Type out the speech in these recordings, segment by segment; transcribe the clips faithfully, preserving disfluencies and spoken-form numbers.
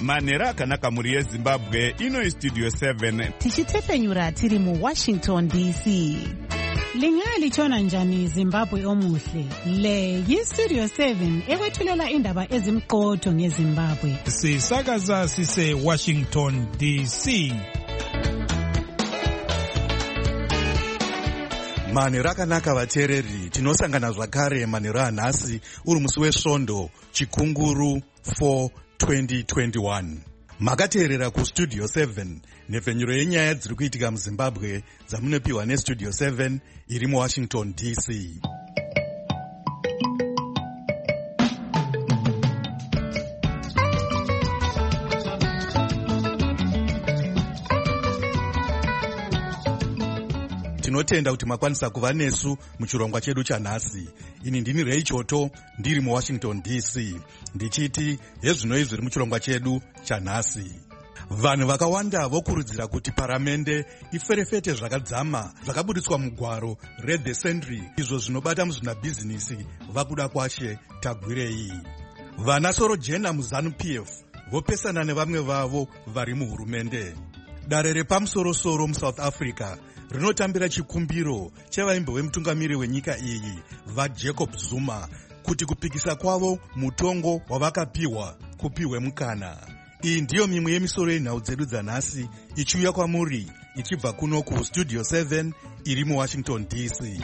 manhero akanaka mhuri yezimbabwe. Ino Studio seven tichitepfenyura tiri muWashington D C. Lingalitshona njani Zimbabwe omuhle? Le yiStudio seven ekwethulela indaba ezimqotho ngeZimbabwe. Sisakaza sise Washington D C. Manhero akanaka vateereri, tinosangana zvakare manhero anhasi uri musi wesvondo chikunguru four twenty twenty-one. Makateerera kuStudio seven, nhepfenyuro yenyaya dziri kuitika muZimbabwe dzamunopiwa neStudio seven iri muWashington D C. Tinotenda kuti makwanisa kuva nesu muchirongwa chedu chanhasi. Ini ndini Ray Choto ndiri muWashington D C, ndichiti hezvinoi zviri muchirongwa chedu chanhasi. Vanhu vakawanda vokurudzira kuti paramende iferefete zvakadzama zvakabuditswa mugwaro Red the Century, izvo zvinobata muzvinabhizinisi vakuda kwashe tagwirei. Vana Sorojena muZanu-P F vopesana nevamwe vavo vari muhurumende. Dare repamusoro-soro muSouth Africa rinotambira chikumbiro chevaimbo vemutungamiri wenyika iyi vaJacob Zuma kuti kupikisa kwavo mutongo wavakapiwa kupiwe mukana. Iyi ndiyo mimwe yemisoro yenhau dzedu dzanhasi ichiuya kwamuri ichibva kuno kuStudio seven iri muWashington D C.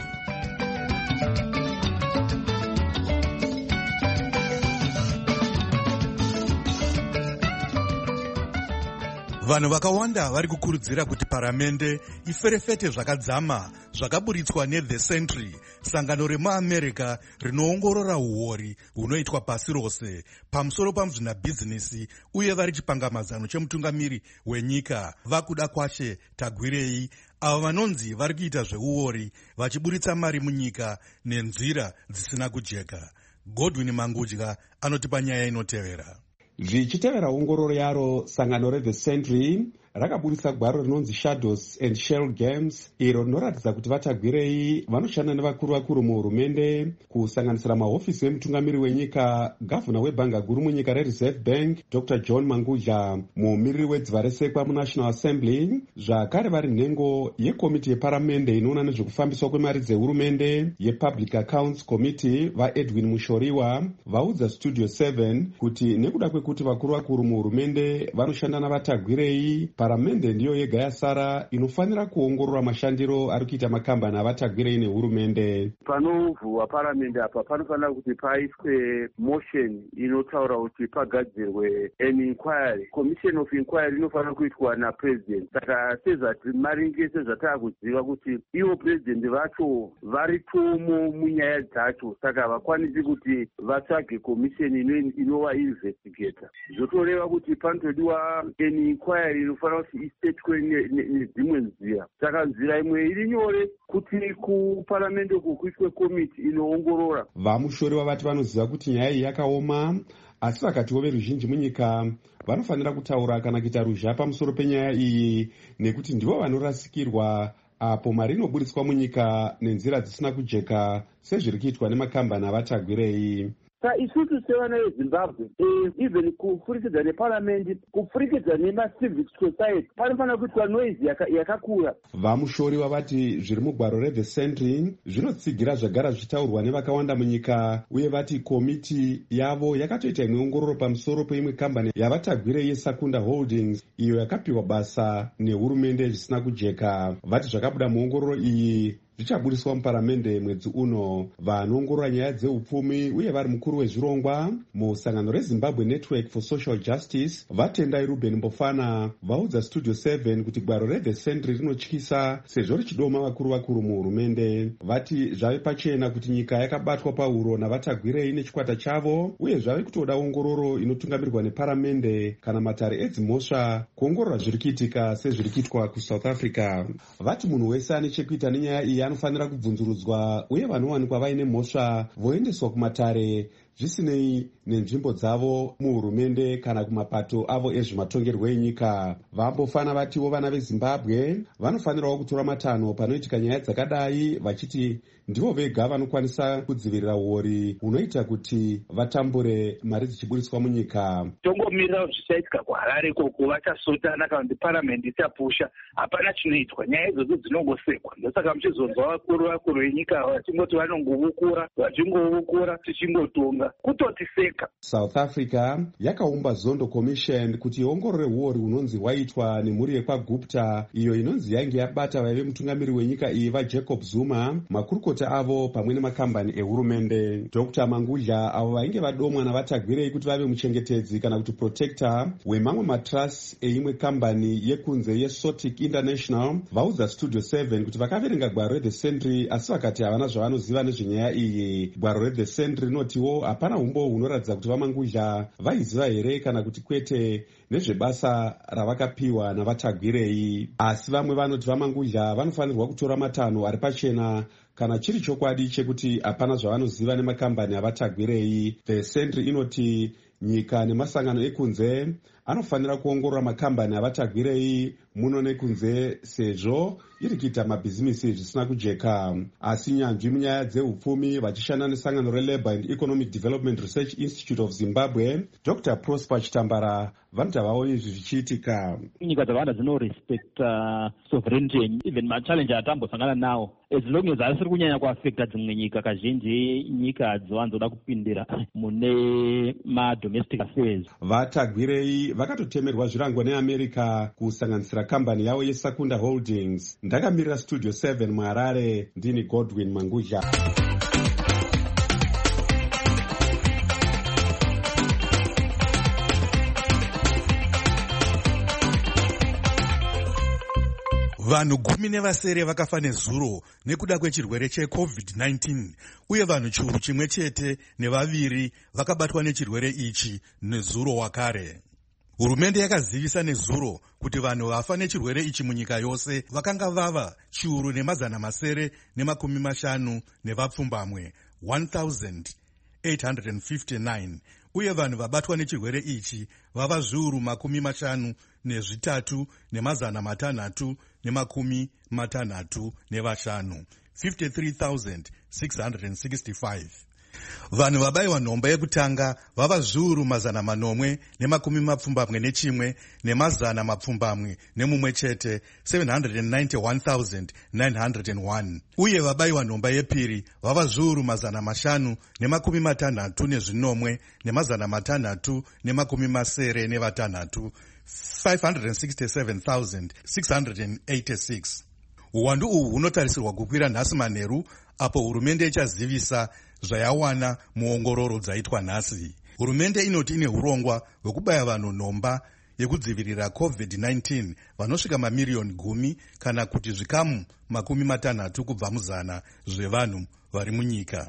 Vanhu vakawanda vari kukurudzira kuti paramende iferefete zvakadzama zvakaburitswa neThe Century, sangano remuAmerica rinoongorora uori hunoitwa pasi rose pamusoro pamuzvinabhizinisi, uye vari chipangamazano chemutungamiri wenyika vakuda kwashe tagwirei, ava vanonzi vari kuita zveuori vachiburitsa mari munyika nenzira dzisina kujeka. Godwin Mangudya anotipa nyaya inotevera. Zvichitevera ongororo yaro, sangano reThe Century rakaburitsa gwaro rinonzi Shadows and Shell Games, iro rinoratidza kuti vatagwirei vanoshanda nevakuru vakuru muhurumende, kusanganisira mahofisi emutungamiri wenyika, gavhuna webhanga guru munyika reReserve Bank Doctor John Mangudya, mumiriri wedziva resekwa muNational Assembly, zvakare vari nhengo yekomiti yeparamende inoona nezvekufambiswa kwemari dzehurumende yePublic Accounts Committee vaEdwin Mushoriwa vaudza Studio seven kuti nekuda kwekuti vakuru vakuru muhurumende vanoshanda navatagwirei, paramende ndiyo yega yasara inofanira kuongorora mashandiro ari kuita makambani avatagwirei nehurumende. Panovhurwa paramende apa panofanira kuti paiswe motion inotaura kuti pagadzirwe an inquiry. Commission of inquiry inofanira kuitwa napresident. Saka sezvati maringe sezvataakuziva kuti ivo president vacho vari tomo munyaya dzacho, saka havakwanisi kuti vatsvage commission inova investigator. Zvotoreva kuti panotodiwa an inquiry inofanira kuti isetwe nedzimwe nzira. Saka nzira imwe iri nyore kuti kuparamende uko kuiswe komiti inoongorora. Vamushori vavati vanoziva kuti nyaya iyi yakaoma, asi vakatiwo veruzhinji munyika vanofanira kutaura kana kuita ruzha pamusoro penyaya iyi, nekuti ndivo vanorasikirwa apo mari inoburitswa munyika nenzira dzisina kujeka sezviri kuitwa nemakambani avatagwirei. Saka isusu sevana veZimbabwe, even kupfurikidza neparamendi, kupfurikidza nemacivic society, panofanira kuitwa noise yakakura. Vamushori vavati zviri mugwaro reThe Century zvinotsigira zvagara zvichitaurwa nevakawanda munyika, uye vati komiti yavo yakatoita imwe ongororo pamusoro peimwe kambani yavatagwirei yeSakunda Holdings, iyo yakapiwa basa nehurumende zvisina kujeka. Vati zvakabuda muongororo iyi zvichaburiswa muparamende mwedzi uno. Vanoongorora nyaya dzeupfumi uye vari mukuru wezvirongwa musangano reZimbabwe Network for Social Justice vatendai Ruben Mbofana vaudza Studio seven kuti gwaro reThe Century rinotyisa sezvo richidoma vakuru vakuru muhurumende. Vati zvave pachena kuti nyika yakabatwa pauro navatagwirei nechikwata chavo, uye zvave kutoda ongororo inotungamirwa neparamende kana matare edzimhosva kuongorora zviri kuitika sezviri kuitwa kuSouth Africa. Vati munhu wese ane chekuita nenyaya iyi anofanira kubvunzurudzwa, uye vanowanikwa vaine mhosva voendeswa kumatare zvisinei nenzvimbo dzavo muhurumende kana kumapato avo ezvematongerwo enyika. Vambofana vatiwo vana vezimbabwe vanofanirawo kutora matanho panoitika nyaya dzakadai, vachiti ndivo vega vanokwanisa kudzivirira uori hunoita kuti vatambure mari dzichiburiswa munyika. Tongomirira zvichaitika kuHarare ikoko, vachasotana kana kuti paramende ichapusha, hapana chinoitwa. Nyaya idzodzo dzinongosekwa. Ndosaka muchizonzwa vakuru vakuru venyika vachingoti vanongovukura, vachingovukura, tichingotonga kutotiseka. South Africa yakaumba Zondo Commission kuti iongorore uori hunonzi hwaitwa nemhuri yekwaGupta, iyo inonzi yainge yabata vaive mutungamiri wenyika iyi vaJacob Zuma, makurukota avo pamwe nemakambani ehurumende. Doctor Mangudla, avo vainge vadomwa navatagwirei kuti vave muchengetedzi kana kuti protector wemamwe matrusts eimwe kambani yekunze yeSotic International, vaudza Studio seven kuti vakaverenga gwaro reThe Sentry asi vakati havana zvavanoziva nezvenyaya iyi. Gwaro reThe Sentry rinotiwo hapana umbo hunoratidza kuti vaMangudla vaiziva here kana kuti kwete nezvebasa ravakapiwa navatagwirei. Asi vamwe vanoti vaMangudla vanofanirwa kutora matanho ari pachena kana chiri chokwadi chekuti hapana zvavanoziva nemakambani avatagwirei. The Sentry inoti nyika nemasangano ekunze anofanira kuongorora makambani avatagwirei muno nekunze sezvo iri kuita mabhizimisi zvisina kujeka. Asi nyanzvi munyaya dzeupfumi vachishanda nesangano reLabour and Economic Development Research Institute of Zimbabwe, Doctor Prosper Chitambara, vanoti havaoni izvi zvichiitika. Nyika dzakawanda dzinorespect uh, sovereignty, even machallenji atambosangana nawo, as long as asiri kunyanya kuafecta dzimwe nyika. Kazhinji nyika dzovanzoda kupindira mune madomestic affairs. Vatagwirei vakatotemerwa zvirango neAmerica kusanganisira kambani yavo yeSakunda Holdings. Ndakamirira Studio seven muHarare, ndini Godwin Mangudla. Vanhu gumi nevasere vakafa nezuro nekuda kwechirwere checovid nineteen, uye vanhu chiuru chimwe chete nevaviri vakabatwa nechirwere ichi nezuro wakare. Hurumende yakazivisa nezuro kuti vanhu vafa nechirwere ichi munyika yose vakanga vava chiuru nemazana masere nemakumi mashanu nevapfumbamwe one thousand eight hundred fifty-nine, uye vanhu vabatwa nechirwere ichi vava zviuru makumi mashanu nezvitatu nemazana matanhatu nemakumi matanhatu nevashanu fifty-three thousand six hundred sixty-five. Vanhu vabayiwa nhomba yekutanga vava zviuru mazana manomwe nemakumi mapfumbamwe nechimwe nemazana mapfumbamwe nemumwe chete seven hundred ninety-one thousand nine hundred one, uye vabayiwa nhomba yepiri vava zviuru mazana mashanu nemakumi matanhatu nezvinomwe nemazana matanhatu nemakumi masere nevatanhatu five hundred sixty-seven thousand six hundred eighty-six. Uwandu uhu hunotarisirwa kukwira nhasi manheru apo hurumende ichazivisa zvayawana muongororo dzaitwa nhasi. Hurumende inoti ine urongwa hwekubaya vanhu nhomba yekudzivirira covid nineteen vanosvika mamiriyoni gumi kana kuti zvikamu makumi matanhatu kubva muzana zvevanhu vari munyika.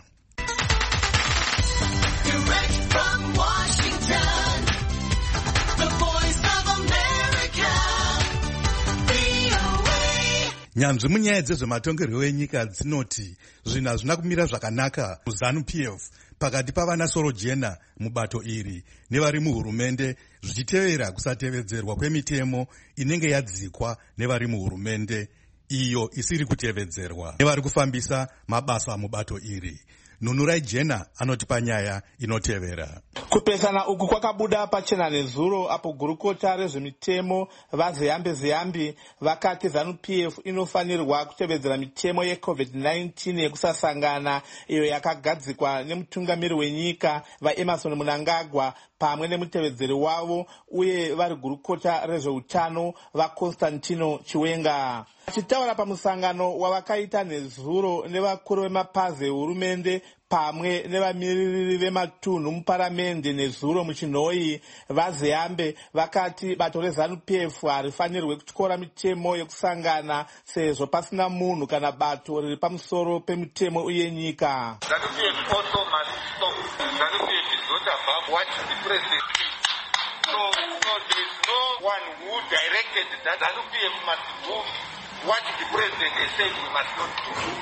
Nyanzvi munyaya dzezvematongerwo enyika dzinoti zvinhu hazvina kumira zvakanaka muZANU P F pakati pavana soro jena mubato iri nevari muhurumende, zvichitevera kusatevedzerwa kwemitemo inenge yadzikwa nevari muhurumende iyo isiri kutevedzerwa nevari kufambisa mabasa mubato iri. Nunurai Jena anoti panyaya inotevera. Kupesana uku kwakabuda pachena nezuro apo gurukota rezvemitemo vaZiyambi Ziyambi vakati ZANU P F inofanirwa kutevedzera mitemo yecovid nineteen yekusasangana iyo yakagadzikwa nemutungamiri wenyika vaEmerson Mnangagwa pamwe nemutevedzeri wavo uye vari gurukota rezveutano vaConstantino Chiwenga. Achitaura pamusangano wavakaita nezuro nevakuru vemapazi ehurumende pamwe nevamiririri vematunhu muparamende nezuro muchinhoi, vaZiyambe vakati bato reZANU P F harifanirwe kutyora mitemo yekusangana sezvo pasina munhu kana bato riri pamusoro pemitemo uye nyika. ZANU P F also must stop. ZANU P F is not above what the president is. So, so there is no one who directed that ZANU P F must do what the president has said we must not do.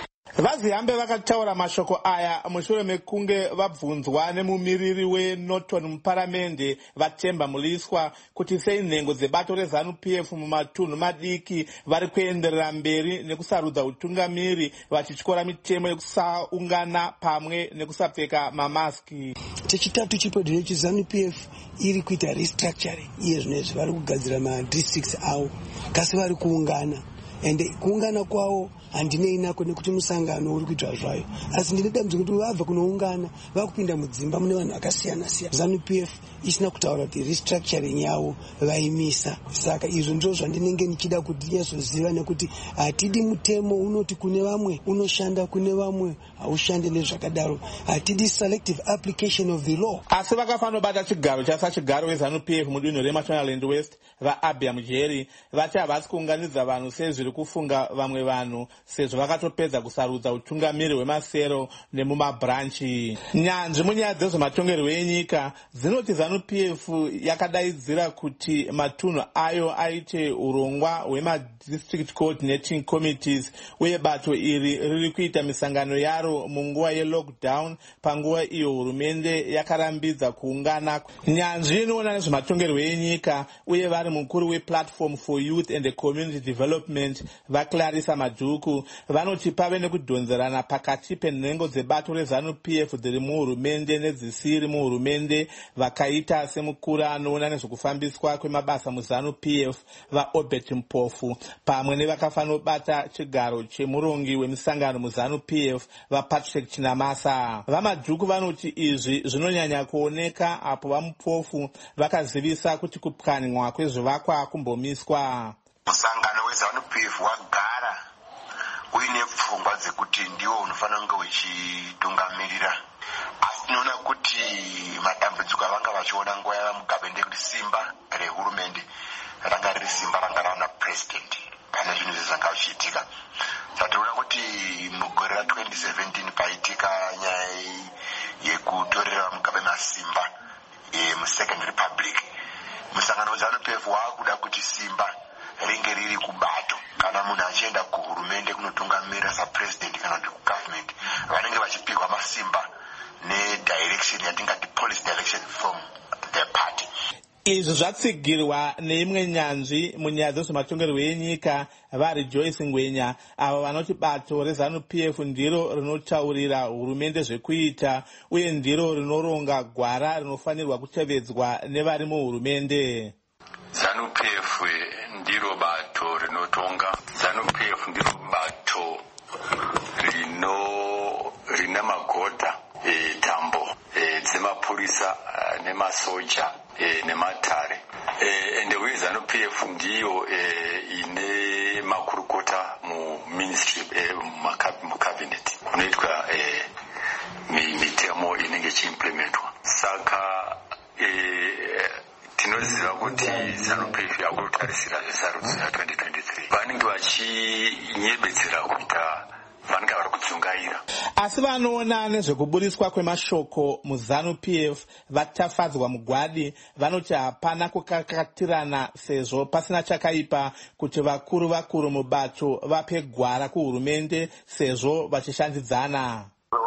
Vazihambe vakataura mashoko aya mushure mekunge vabvunzwa nemumiriri weNorton muparamende Vatemba Muliswa kuti sei nhengo dzebato reZANU-P F mumatunhu madiki vari kuenderera mberi nekusarudza utungamiri vachityora mitemo yekusaungana pamwe nekusapfeka mamaski. Chechitatu chipodho cheZANU-P F iri kuita restructuring iye zvinezvi vari kugadzira madistricts avo kasi vari kuungana ende kuungana kwavo handinei nako nekuti musangano uri kuitwa zvayo asi ndine dambudziko kuti vabva kunoungana vakupinda mudzimba mune vanhu vakasiyana siyana. ZANU-P F isina kutaura kuti restructuring yavo vaimisa, saka izvo ndizvo zvandinenge nichida kuti ndinyazoziva nekuti hatidi mutemo unoti kune vamwe unoshanda kune vamwe haushande nezvakadaro, hatidi selective application of the law. Asi vakafanira bata chigaro chasa chigaro weZANU-P F mudunhu reMashonaland West vaAbia Mujeri vati havasi kuunganidza vanhu sezviri kufunga vamwe vanhu sezvo vakatopedza kusarudza utungamiri hwemasero nemumabranchi. Nyanzvi munyaya dzezvematongerwo enyika dzinoti ZANU-P F yakadaidzira kuti matunhu ayo aite urongwa hwemadistrict coordinating committees uye bato iri riri kuita misangano yaro munguva yelockdown panguva iyo hurumende yakarambidza kuungana. Nyanzvi inoona nezvematongerwo enyika uye vari mukuru weplatform for youth and community development vaClarissa Madhuku vanoti pave nekudhonzerana pakati penhengo dzebato reZANU-P F dziri muhurumende nedzisiri muhurumende vakaita semukuru anoona nezvekufambiswa kwemabasa muZANU-P F vaObert Mpofu pamwe nevakafanobata chigaro chemurongi wemisangano muZANU-P F vaPatrick Chinamasa. VaMadhuku vanoti izvi zvinonyanya kuoneka apo vaMpofu vakazivisa kuti kupwanywa kwezvivakwa kumbomiswa. Musangano weZANU-P F wagara uine pfungwa dzekuti ndiwo unofanira kunge uchitungamirira, asi tinoona kuti matambudziko avanga vachiona nguva yavaMugabe ndekuti simba rehurumende ranga riri simba ranga rana president pane zvinhu izvi zvanga zvichiitika. Tatoona kuti mugore ra twenty seventeen paitika nyaya yekutorera Mugabe masimba muSecond Republic. Musangano weZANU-P F waakuda kuti simba ringe riri kubato kana munhu achienda kuhurumende kunotungamira sapresident kana kuti kugovernment vanenge vachipirwa masimba nedirection yatingati policy direction from the party. Izvi zvatsigirwa neimwe nyanzvi munyaya dzezvematongerwo enyika vari Joyce Ngwenya avo vanoti bato reZANU-P F ndiro rinotaurira hurumende zvekuita uye ndiro rinoronga gwara rinofanirwa kutevedzwa nevari muhurumende. ZANU-P F ndiro bato rinotonga. ZANU-P F ndiro bato rino rina magodha e, tambo e, dzemapurisa e, nemasoja e, nematare e, ende uye ZANU-P F ndiyo e, ine makurukota muministry e, mucabinet unoitwa e, mitemo inenge ichiimplementwa. Saka e, tinoziva kuti ZANU-P F yakutarisira zvesarudzo ya twenty twenty-three vanenge vachinyebetsera kuita vanenge vari kudzungaira. Asi vanoona nezvekuburiswa kwemashoko muZANU-P F vatafadzwa mugwadi vanoti hapana kukakatirana sezvo pasina chakaipa kuti vakuru vakuru mubato vape gwara kuhurumende sezvo vachishandidzana.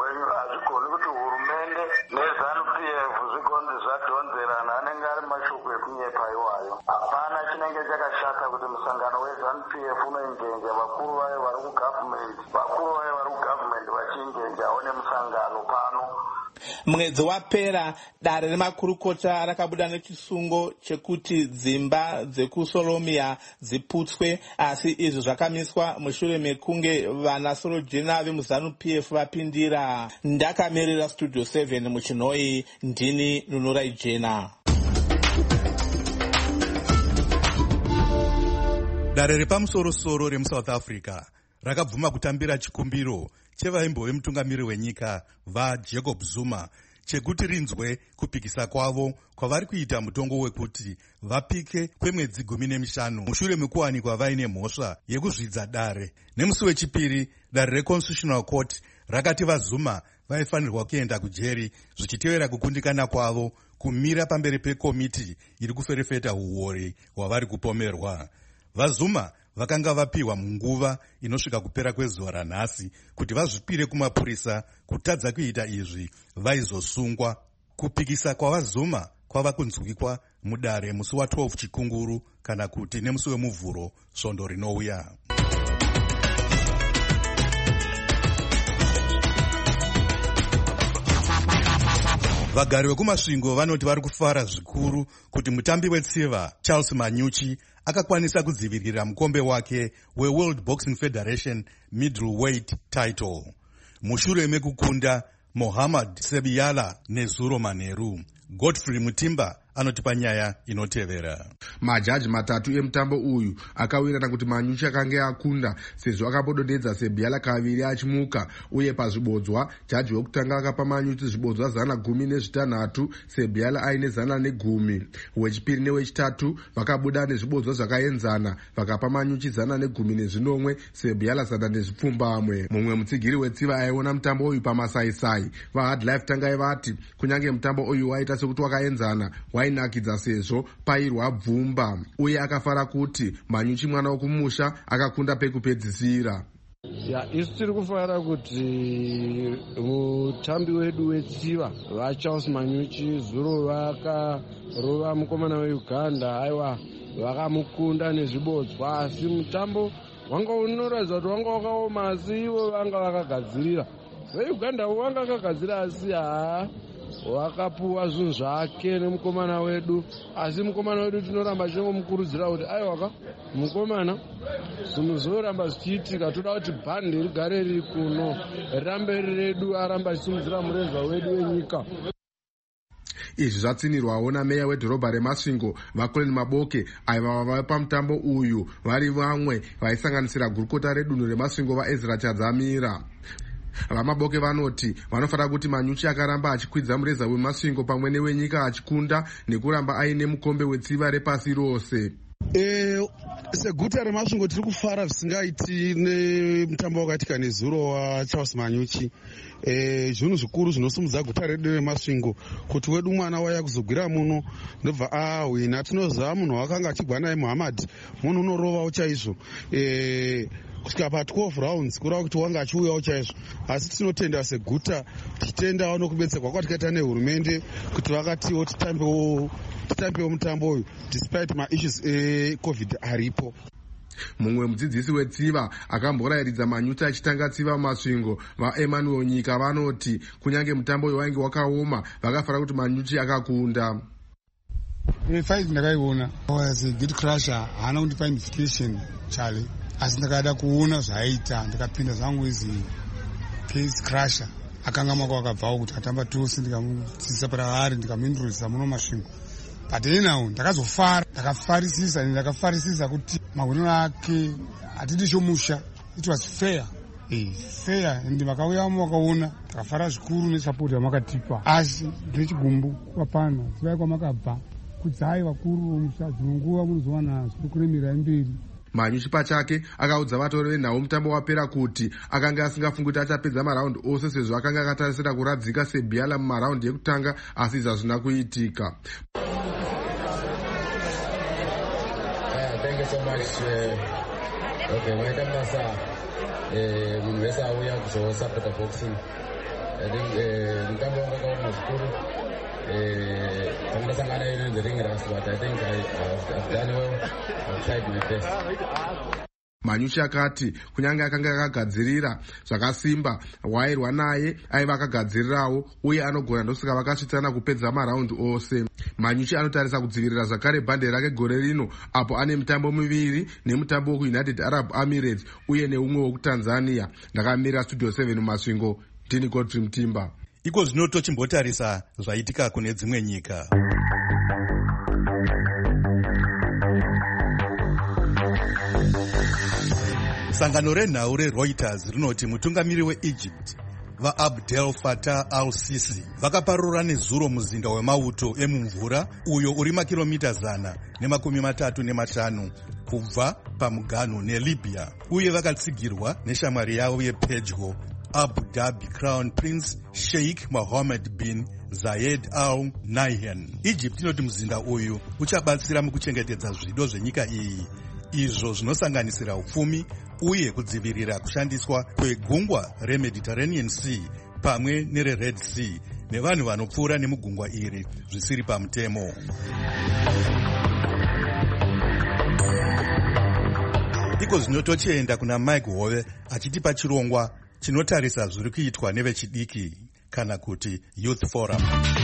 Hapana chinenge chakashata kuti musangano weZANU-P F unoinjenja vakuru vayo vari kugovernment vakuru vayo vari kugovernment vachinjenjawo nemusangano pano. Mwedzi wapera dare remakurukota rakabuda nechisungo chekuti dzimba dzekuSoromia dziputswe, asi izvi zvakamiswa mushure mekunge vanasorojena vemuZANU-P F vapindira. Ndakamirira Studio seven muChinoi, ndini Nunurai Jena. Dare repamusoro-soro remuSouth Africa rakabvuma kutambira chikumbiro chevaimbove mutungamiri wenyika vaJacob Zuma chekuti rinzwe kupikisa kwavo kwavari kuita mutongo wekuti vapike kwemwedzi gumi nemishanu mushure mekuwanikwa vaine mhosva yekuzvidza dare. Nemusi wechipiri, dare reConstitutional Court rakati vaZuma vaifanirwa kuenda kujeri zvichitevera kukundikana kwavo kumira pamberi pekomiti iri kuferefeta uori hwavari kupomerwa. VaZuma vakanga vapiwa munguva inosvika kupera kwezuva ranhasi kuti vazvipire kumapurisa. Kutadza kuita izvi vaizosungwa. Kupikisa kwavazuma kwava kunzwikwa mudare musi wa12 Chikunguru kana kuti nemusi wemuvhuro svondo rinouya. Vagari vekumasvingo vanoti vari kufara zvikuru kuti mutambi wetsiva Charles Manyuchi akakwanisa kudzivirira mukombe wake weWorld Boxing Federation middleweight title mushure mekukunda Mohammad Sebiyala nezuro Maneru. Godfrey Mutimba anotipa nyaya inotevera. Majaji matatu emutambo uyu akawirirana kuti Manyuchi akanga akunda sezvo akambodonhedza Sebiyala kaviri achimuka, uye pazvibodzwa jaji wekutanga akapa Manyuchi zvibodzwa zana gumi nezvitanhatu, Sebiyala aine zana negumi. Wechipiri newechitatu vakabuda nezvibodzwa zvakaenzana, vakapa Manyuchi zana negumi nezvinomwe, Sebiyala zana nezvipfumbamwe. Mumwe mutsigiri wetsiva aiona mutambo uyu pamasaisai vaHard Life tangai vati kunyange mutambo uyu waita sekuti wakaenzana wainakidza sezvo pairwa bvumba, uye akafara kuti Manyuchi mwana wokumusha akakunda pekupedzisira. Ya isu tiri kufara kuti mutambi wedu wetsiva vaCharles Manyuchi zuro vakarova mukomana weUganda, aiwa vakamukunda nezvibodzwa, asi mutambo wanga unoratidza kuti wanga wakaoma, asi ivo vanga vakagadzirira. VeUganda vanga vakagadzirira, asi haa wakapuwa zvinhu zvake nemukomana wedu, asi mukomana wedu tinoramba chingomukurudzira kuti aiwaka mukomana zvinhu zvoramba zvichiitika, toda kuti bhandi rigare riri kuno, rirambe redu, aramba achisimudzira mureza wedu wenyika. Izvi zvatsinirwawo nameya wedhorobha reMasvingo vaColin Maboke aiva vava pamutambo uyu vari vamwe vaisanganisira gurukota redunhu reMasvingo vaEzra Chadzamira. VaMaboke vanoti vanofanira kuti Manyuchi akaramba achikwidza mureza weMasvingo pamwe newenyika achikunda nekuramba aine mukombe wetsiva repasi rose. E, seguta reMasvingo tiri kufara zvisingaiti nemutambo wakaitika nezuro waCharles Manyuchi. E, zvinhu zvikuru zvinosumudza guta redu reMasvingo kuti wedu mwana waya kuzogwira muno ndobva ahwina. Tinoziva munhu wakanga achigwa naye Muhammad, munhu unorovawo chaizvo. E, kusvika pa12 rounds kurava kuti wanga achiuyawo chaizvo, asi tinotenda seguta tichitendawo nokubetserwa kwatikaita nehurumende kuti vakatiwo titambewo titambewo mutambo uyu despite maissues ecovid aripo. Mumwe mudzidzisi wetsiva akamborayiridza Manyuchi achitanga tsiva mumasvingo vaEmanuel Nyika vanoti kunyange mutambo uyu wainge wakaoma vakafara kuti Manyuchi akakunda. Fight ndakaiona was a good crusher, haana kundipa indication chale, asi ndakada kuona zvaaita ndikapinda zvangu izi case crusher. Akanga mako akabvawo kuti atamba tose, ndikamudzidzisa paravari ndikamuintroducisa muno Masvingo. But anyhow ndakazofara, ndakafarisisa ndakafarisisa kuti magonero ake hatidi chomusha. It was fair. Eh, fair, ndi makauya makaona takafara zvikuru nesapoti yamakatipa, asi ndechigumbu kwapana sivai kwamakabva kudzai vakuru vomusha dzinonguva munozowana zvinokuremira mberi. Manyuchi pachake akaudza vatori venhau mutambo wapera kuti akanga asingafungi kuti achapedza maraundi ose sezvo akanga akatarisira kuradzika Sebiyala mumaraundi ekutanga, asi izvi hazvina kuitika. Thank you so much. Uh, okay, maita masa munhu wese auya kuzosapota boxing. I think mutambo wanga wakaoma zvikuru. Tangasangana in the ring rust, but I think I, I've, I've done well. I've tried my best. Manyuchi akati kunyange akanga akagadzirira zvakasimba wairwa naye aiva akagadzirirawo uye anogona ndosaka vakasvitsana kupedza maraundi ose. Manyuchi anotarisa kudzivirira zvakare bhande rake gore rino apo ane mitambo miviri nemutambo wekuUnited Arab Emirates uye neumwe wekuTanzania. Ndakamira Studio seven mumasvingo, ndini Godfrey Mutimba. Iko zvino tochimbotarisa zvaitika kune dzimwe nyika. Sangano renhau reReuters rinoti mutungamiri weEgypt vaAbdel Fattah al-Sisi vakaparura nezuro muzinda wemauto emumvura uyo uri makiromita zana nemakumi matatu nematano kubva pamuganhu neLibya, uye vakatsigirwa neshamwari yavo yepedyo Abu Dhabi Crown Prince Sheikh Mohammed bin Zayed Al Nahyan. Egypt inoti muzinda uyu uchabatsira mukuchengetedza zvido zvenyika iyi izvo zvinosanganisira upfumi uye kudzivirira kushandiswa kwegungwa remediterranean sea pamwe nerered sea nevanhu vanopfuura nemugungwa iri zvisiri pamutemo. iko zvino tochienda kuna Mike Hove achitipa chirongwa chinotarisa zviri kuitwa nevechidiki kana kuti Youth Forum.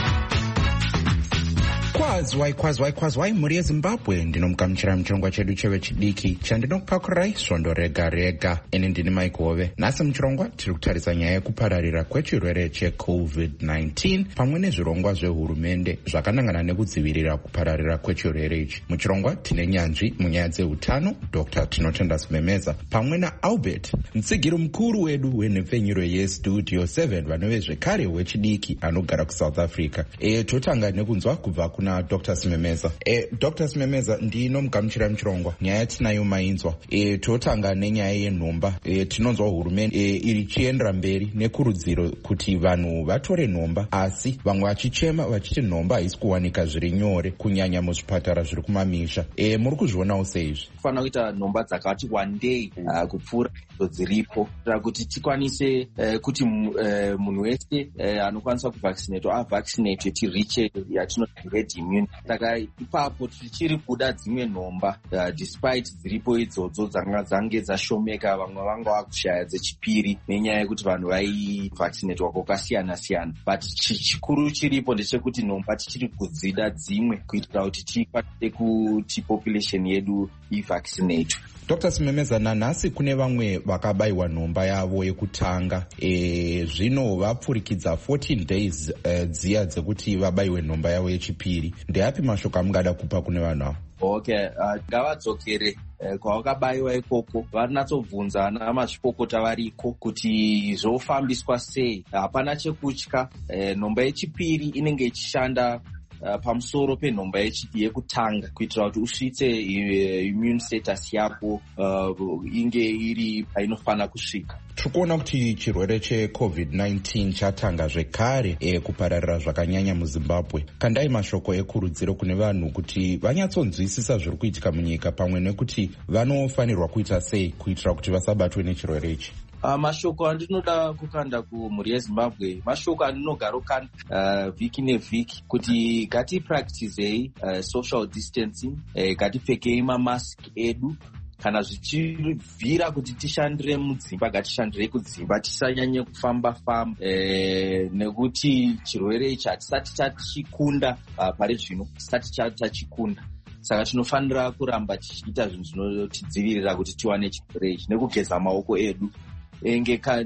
Kwazwai kwazwai kwazwai mhuri yeZimbabwe, ndinomugamuchira muchirongwa chedu chevechidiki chandinokupakurai svondo rega rega. Ini ndini Mike Hove. Nhasi muchirongwa tiri kutarisa nyaya yekupararira kwechirwere checovid nineteen pamwe nezvirongwa zvehurumende zvakanangana nekudzivirira kupararira kwechirwere ichi. Muchirongwa tine nyanzvi munyaya dzeutano Doctor Tinotenda Simemeza pamwe naAlbert mutsigiri mukuru wedu wenhepfenyuro yestudio seven vanove zvekare wechidiki anogara kuSouth Africa. E, totanga nekunzwa kubva kuna Doctor Simemeza. E, Doctor Simemeza ndinomugamuchira muchirongwa. Nyaya tinayo mainzwa. E, totanga nenyaya yenhomba. E, tinonzwa hurumende e, iri chiendera mberi nekurudziro kuti vanhu vatore nhomba, asi vamwe vachichema vachiti nhomba haisi kuwanika zviri nyore kunyanya muzvipatara zviri kumamisha. E, muri kuzvionawo seizvi? Kufanira kuita nhomba dzakati wandei uh, kupfuura idzo dziripo kuti tikwanise uh, kuti uh, munhu wese uh, anokwanisa kuvaccinatwa avaccinate tiriche yatinoti red immunity. Saka ipapo tichiri kuda dzimwe nhomba uh, despite dziripo idzodzo dzanga dzange dzashomeka, vamwe vanga vakushaya dzechipiri nenyaya yekuti vanhu vaivaccinatwa kwakasiyana siyana, but chikuru chiripo ndechekuti nhomba tichiri kudzida dzimwe kuitira kuti tikwanise kuti population yedu ivaccinate. Doctor Simemeza, nanhasi kune vamwe vakabayiwa nhomba yavo yekutanga, e, zvino vapfurikidza fourteen days uh, dziya dzekuti vabayiwe nhomba yavo yechipiri. Ndeapi mashoko amungada kupa kune vanhu avo? Okay, uh, ngavadzokere uh, kwavakabayiwa ikoko, vanatsobvunza ana mazvikokota variko kuti zvofambiswa sei. Hapana chekutya. Uh, nhomba yechipiri inenge ichishanda Uh, pamusoro penhomba yekutanga kuitira kuti usvitse uh, immune status yako uh, inge iri painofana kusvika. Tikuona kuti chirwere checovid nineteen chatanga zvekare e, kupararira zvakanyanya muZimbabwe. Kandai mashoko ekurudziro kune vanhu kuti vanyatsonzwisisa zviri kuitika munyika pamwe nekuti vanofanirwa kuita sei kuitira kuti vasabatwe nechirwere ichi. Uh, mashoko andinoda kukanda kumhuri yeZimbabwe, mashoko andinogara kukanda uh, vhiki nevhiki kuti ngatipracticei uh, social distancing, uh, ngatipfekei mamask edu. Kana zvichibvira kuti tishandire mudzimba ngatishandirei kudzimba, tisanyanye kufamba famba e, nekuti chirwere ichi hatisati tachikunda uh, pari zvino, tisati tachikunda. Saka tinofanira kuramba tichiita zvinhu zvinotidzivirira kuti tiwane chirwere ichi, nekugeza maoko edu engeka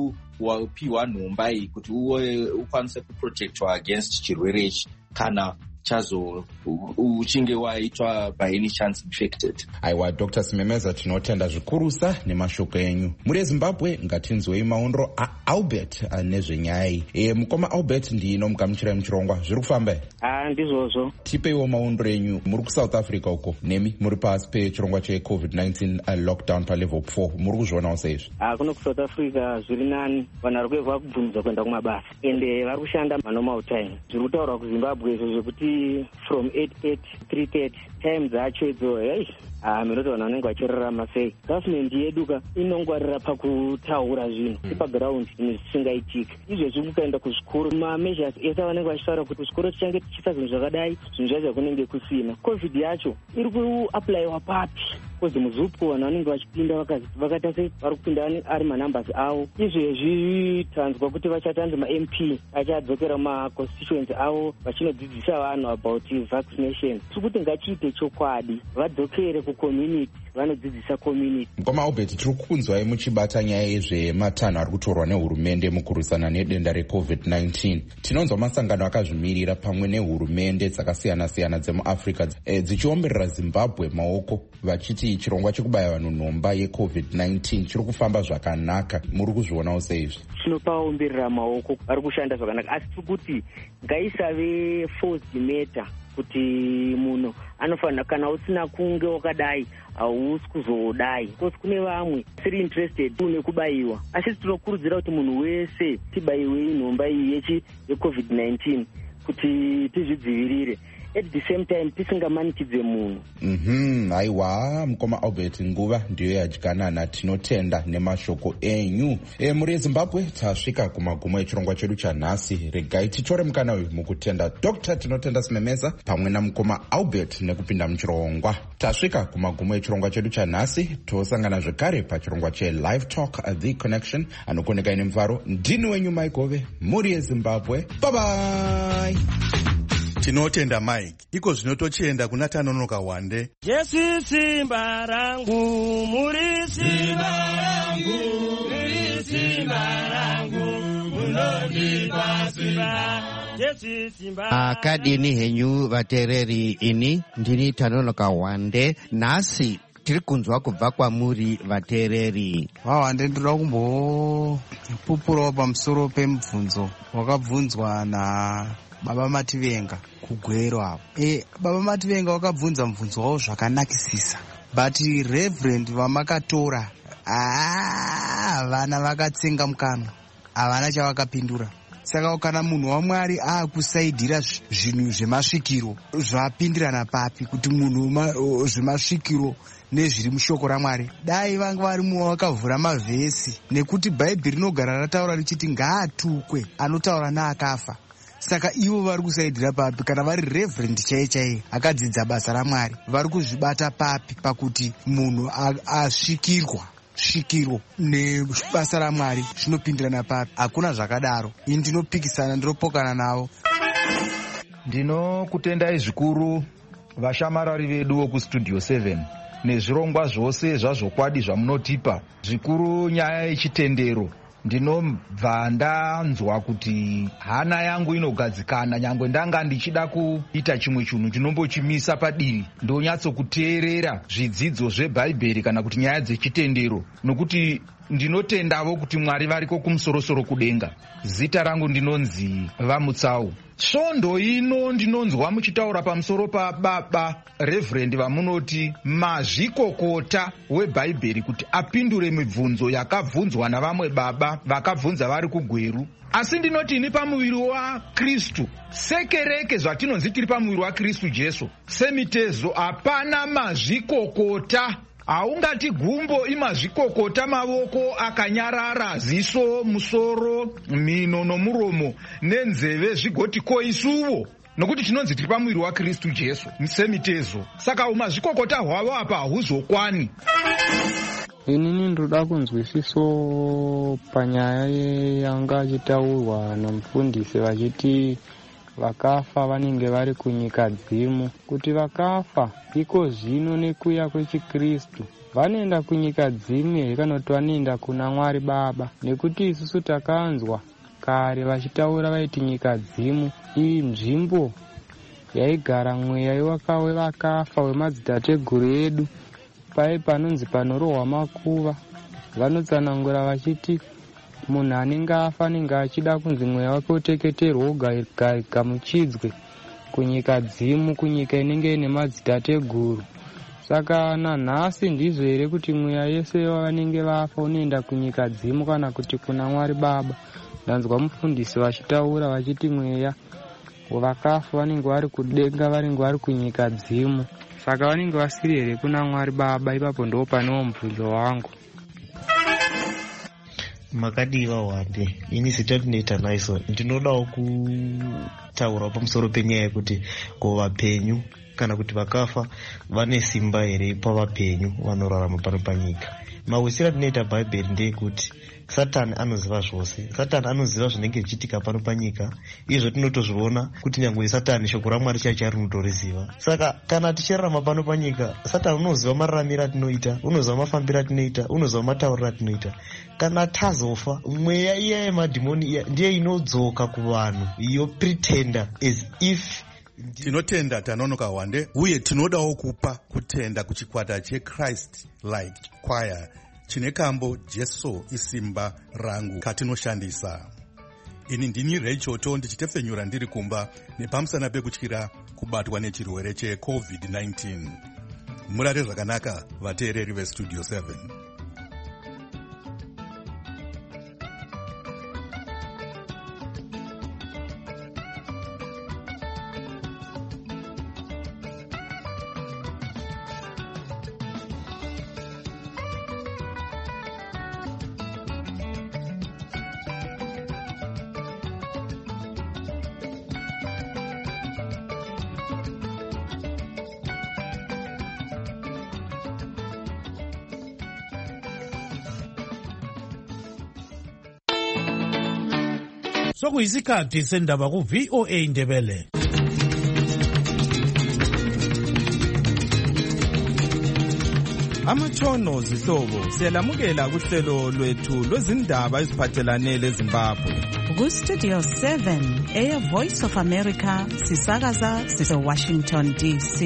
nekupiwa nhomba iyi kuti uwe ukwanise kuprotectwa against chirwere ichi kana chazo uchinge waitwa by any chance infected. Aiwa, Doctor Simemeza, tinotenda zvikurusa nemashoko enyu. Muri yeZimbabwe ngatinzwei maondro aAlbert nezvenyaya iyi. E, mukoma Albert ndinomugamuchirai muchirongwa. Zviri kufamba here? Ah, ndizvozvo. Tipeiwo maondro enyu. Muri kuSouth Africa uko, nemi muri pasi pechirongwa checovid nineteen uh, lockdown palevel four. Muri kuzvionawo seizvi? Ah, kuno kuSouth Africa zviri nani. Vanhu vari kuedza kubvunza kuenda kumabasa ende vari kushanda manormal time. Zviri kutaurwa kuZimbabwe izvo zvekuti from eight thirty to three thirty time dzacho idzo, hey, ah, minoti vanhu vanenge vachirarama sei. Government yedu ka inongwarira pakutaura zvinhu ipaground zvinhu zvisingaitika. Izvezvi kukaenda kuzvikoro mameasures ese vanenge vachitaura kuti zvikoro tichange tichiita zvinhu zvakadai, zvinhu zvacho kunenge kusina. Covid yacho iri kuaplayiwa papi? Kozi muZUPCO vanhu vanenge vachipinda vakaita sei vari kupinda ari manumbers avo. Izvezvi tanzwa kuti vachatanzi ma-M P achadzokera mumaconstituency avo vachinodzidzisa vanhu about vaccination. Tiri kuti ngachiite chokwadi, vadzokere kucommunity, vanodzidzisa community. Mukoma Albert, tiri kukunzwai muchibata nyaya yezvematanho ari kutorwa nehurumende mukurwisana nedenda recovid nineteen. Tinonzwa masangano akazvimirira pamwe nehurumende dzakasiyana siyana dzemuAfrica e, dzichiomberera Zimbabwe maoko vachiti chirongwa chekubaya vanhu nhomba yecovid nineteen chiri kufamba zvakanaka. Muri kuzvionawo seizvi? Tinopaomberera maoko, vari kushanda zvakanaka, asi tiri kuti ngaisave forced matter kuti munhu anofanira kana usina kunge wakadai hausi kuzodai. Because kune vamwe siri interested nekubayiwa, asi tinokurudzira kuti munhu wese tibayiwe nhomba iyi yechi yecovid nineteen kuti tizvidzivirire. at the same time tisingamanikidze munhu. Mhm, aiwa mukoma Albert nguva ndiyo yadyanana. Tinotenda nemashoko enyu. E, muri Zimbabwe tasvika kumagumo echirongwa chedu chanhasi. Regai titore mukana uyu mukutenda Doctor Tinotenda Simemeza pamwe namukoma Albert nekupinda muchirongwa. Tasvika kumagumo echirongwa chedu chanhasi. Tosangana zvekare pachirongwa che Live Talk The Connection anokoneka ine mfaro. Ndini wenyu Mike Ove, muri Zimbabwe. Bye bye. Tinotenda Mike. Iko zvinotochienda kuna Tanonoka Wande. Jesu simba rangu, muri simba rangu, muri simba rangu, munondipa simba. Jesu simba. Akadini henyu vatereri, ini ndini Tanonoka Wande. Nasi tiri kunzwa kubva kwamuri vatereri. Wawande ndinoda kumbopupurawo pamusoro pemubvunzo wakabvunzwa na Baba Mativenga kugwero apo. E, Baba Mativenga wakabvunza mubvunzo wawo zvakanakisisa, but Reverend vamakatora ah vana vakatsenga mukanwa, havana chavakapindura. Saka kana munhu waMwari aakusaidhira zvinhu zvemasvikiro zvapindirana papi kuti munhu zvemasvikiro nezviri mushoko raMwari, dai vanga varimo vakavhura mavhesi, nekuti Bhaibheri rinogara rataura richiti ngaatukwe anotaura neakafa. Saka ivo vari kusaidhira papi? Kana vari Reverend chaiye chaiye akadzidza basa raMwari, vari kuzvibata papi pakuti munhu asvikirwa svikiro nebasa raMwari zvinopindirana papi? Hakuna zvakadaro. Ini ndinopikisana, ndinopokana navo. Ndinokutendai zvikuru vashamarari vedu vokustudio seven nezvirongwa zvose zvazvokwadi zvamunotipa, zvikuru nyaya yechitendero. Ndinobva ndanzwa kuti hana yangu inogadzikana, nyangwe ndanga ndichida kuita chimwe chinhu ndinombochimisa padivi ndonyatsokuteerera zvidzidzo zveBhaibheri kana kuti nyaya dzechitendero, nokuti ndinotendavo kuti Mwari variko kumusorosoro kudenga. Zita rangu ndinonzi Vamutsau. Svondo ino ndinonzwa muchitaura pamusoro paBaba Reverend vamunoti mazvikokota weBhaibheri kuti apindure mibvunzo yakabvunzwa navamwe baba vakabvunza vari kugweru. Asi ndinoti ini pamuviri waKristu, sekereke zvatinonzi tiri pamuviri waKristu Jesu, semitezo hapana mazvikokota. Haungati gumbo imazvikokota mavoko akanyarara, ziso, musoro, mino nomuromo nenzeve zvigoti koisuvo, nokuti tinonzi tiri pamuviri waKristu Jesu semitezo. Saka umazvikokota hwavo apa hahuzokwani. Inini ndoda kunzwisiso panyaya yanga achitaurwa nomufundisi vachiti vakafa vanenge vari kunyika dzimu, kuti vakafa iko zvino nekuya kwechiKristu vanoenda kunyika dzimu here kana kuti vanoenda kuna Mwari Baba? Nekuti isusu takanzwa kare vachitaura vaiti nyika dzimu iyi nzvimbo yaigara mweya wevakafa wemadzitateguru edu, pai panonzi panorohwa makuva. Vanotsanangura vachiti munhu anenge afa anenge achida kunzi mweya wake uteketerwe ugamuchidzwe kunyika dzimu, kunyika inenge ine madzitateguru. Saka nanhasi ndizvo here kuti mweya yese vanenge vafa unoenda kunyika dzimu kana kuti kuna Mwari Baba? Ndanzwa mufundisi vachitaura vachiti mweya vakafa vanenge vari kudenga, vanenge vari kunyika dzimu. Saka vanenge vasiri here kuna Mwari Baba? Ipapo ndo panewo mubvunzo wangu. Makadiva Wande, ini zita ndinoita naiso. Ndinodawo kutaura pamusoro penyaya yekuti ko vapenyu kana kuti vakafa vane simba here pavapenyu vanorarama pano panyika. Mawisiro atinoita Bhaibheri ndeyekuti Satani anoziva zvose. Satani anoziva zvinenge zvichiitika pano panyika. Izvo tinotozviona kuti nyangwe Satani shoko raMwari chacho rinotoriziva. Saka kana tichirarama pano panyika, Satani unoziva mararamiro atinoita, unoziva mafambiro atinoita, unoziva matauriro atinoita. Kana tazofa, mweya iya yemadhimoni iya ndiye inodzoka kuvanhu, iyo pretender as if. Tinotenda Tanonoka Wande, uye tinodawo kupa kutenda kuchikwata cheChrist Light Choir chine kambo Jesu isimba rangu katinoshandisa. Ini ndini Rechoto ndichitefenyura ndiri kumba nepamusana pekutyira kubatwa nechirwere cheCovid nineteen. Murare zvakanaka vateereri veStudio seven. sokuyisikhathi sendaba ku-V O A Ndebele. Amatshono zihlobo siyalamukela kuhlelo lwethu lwezindaba eziphathelane leZimbabwe. Ku-Studio seven, Air Voice of America, sisakaza sise-Washington D C.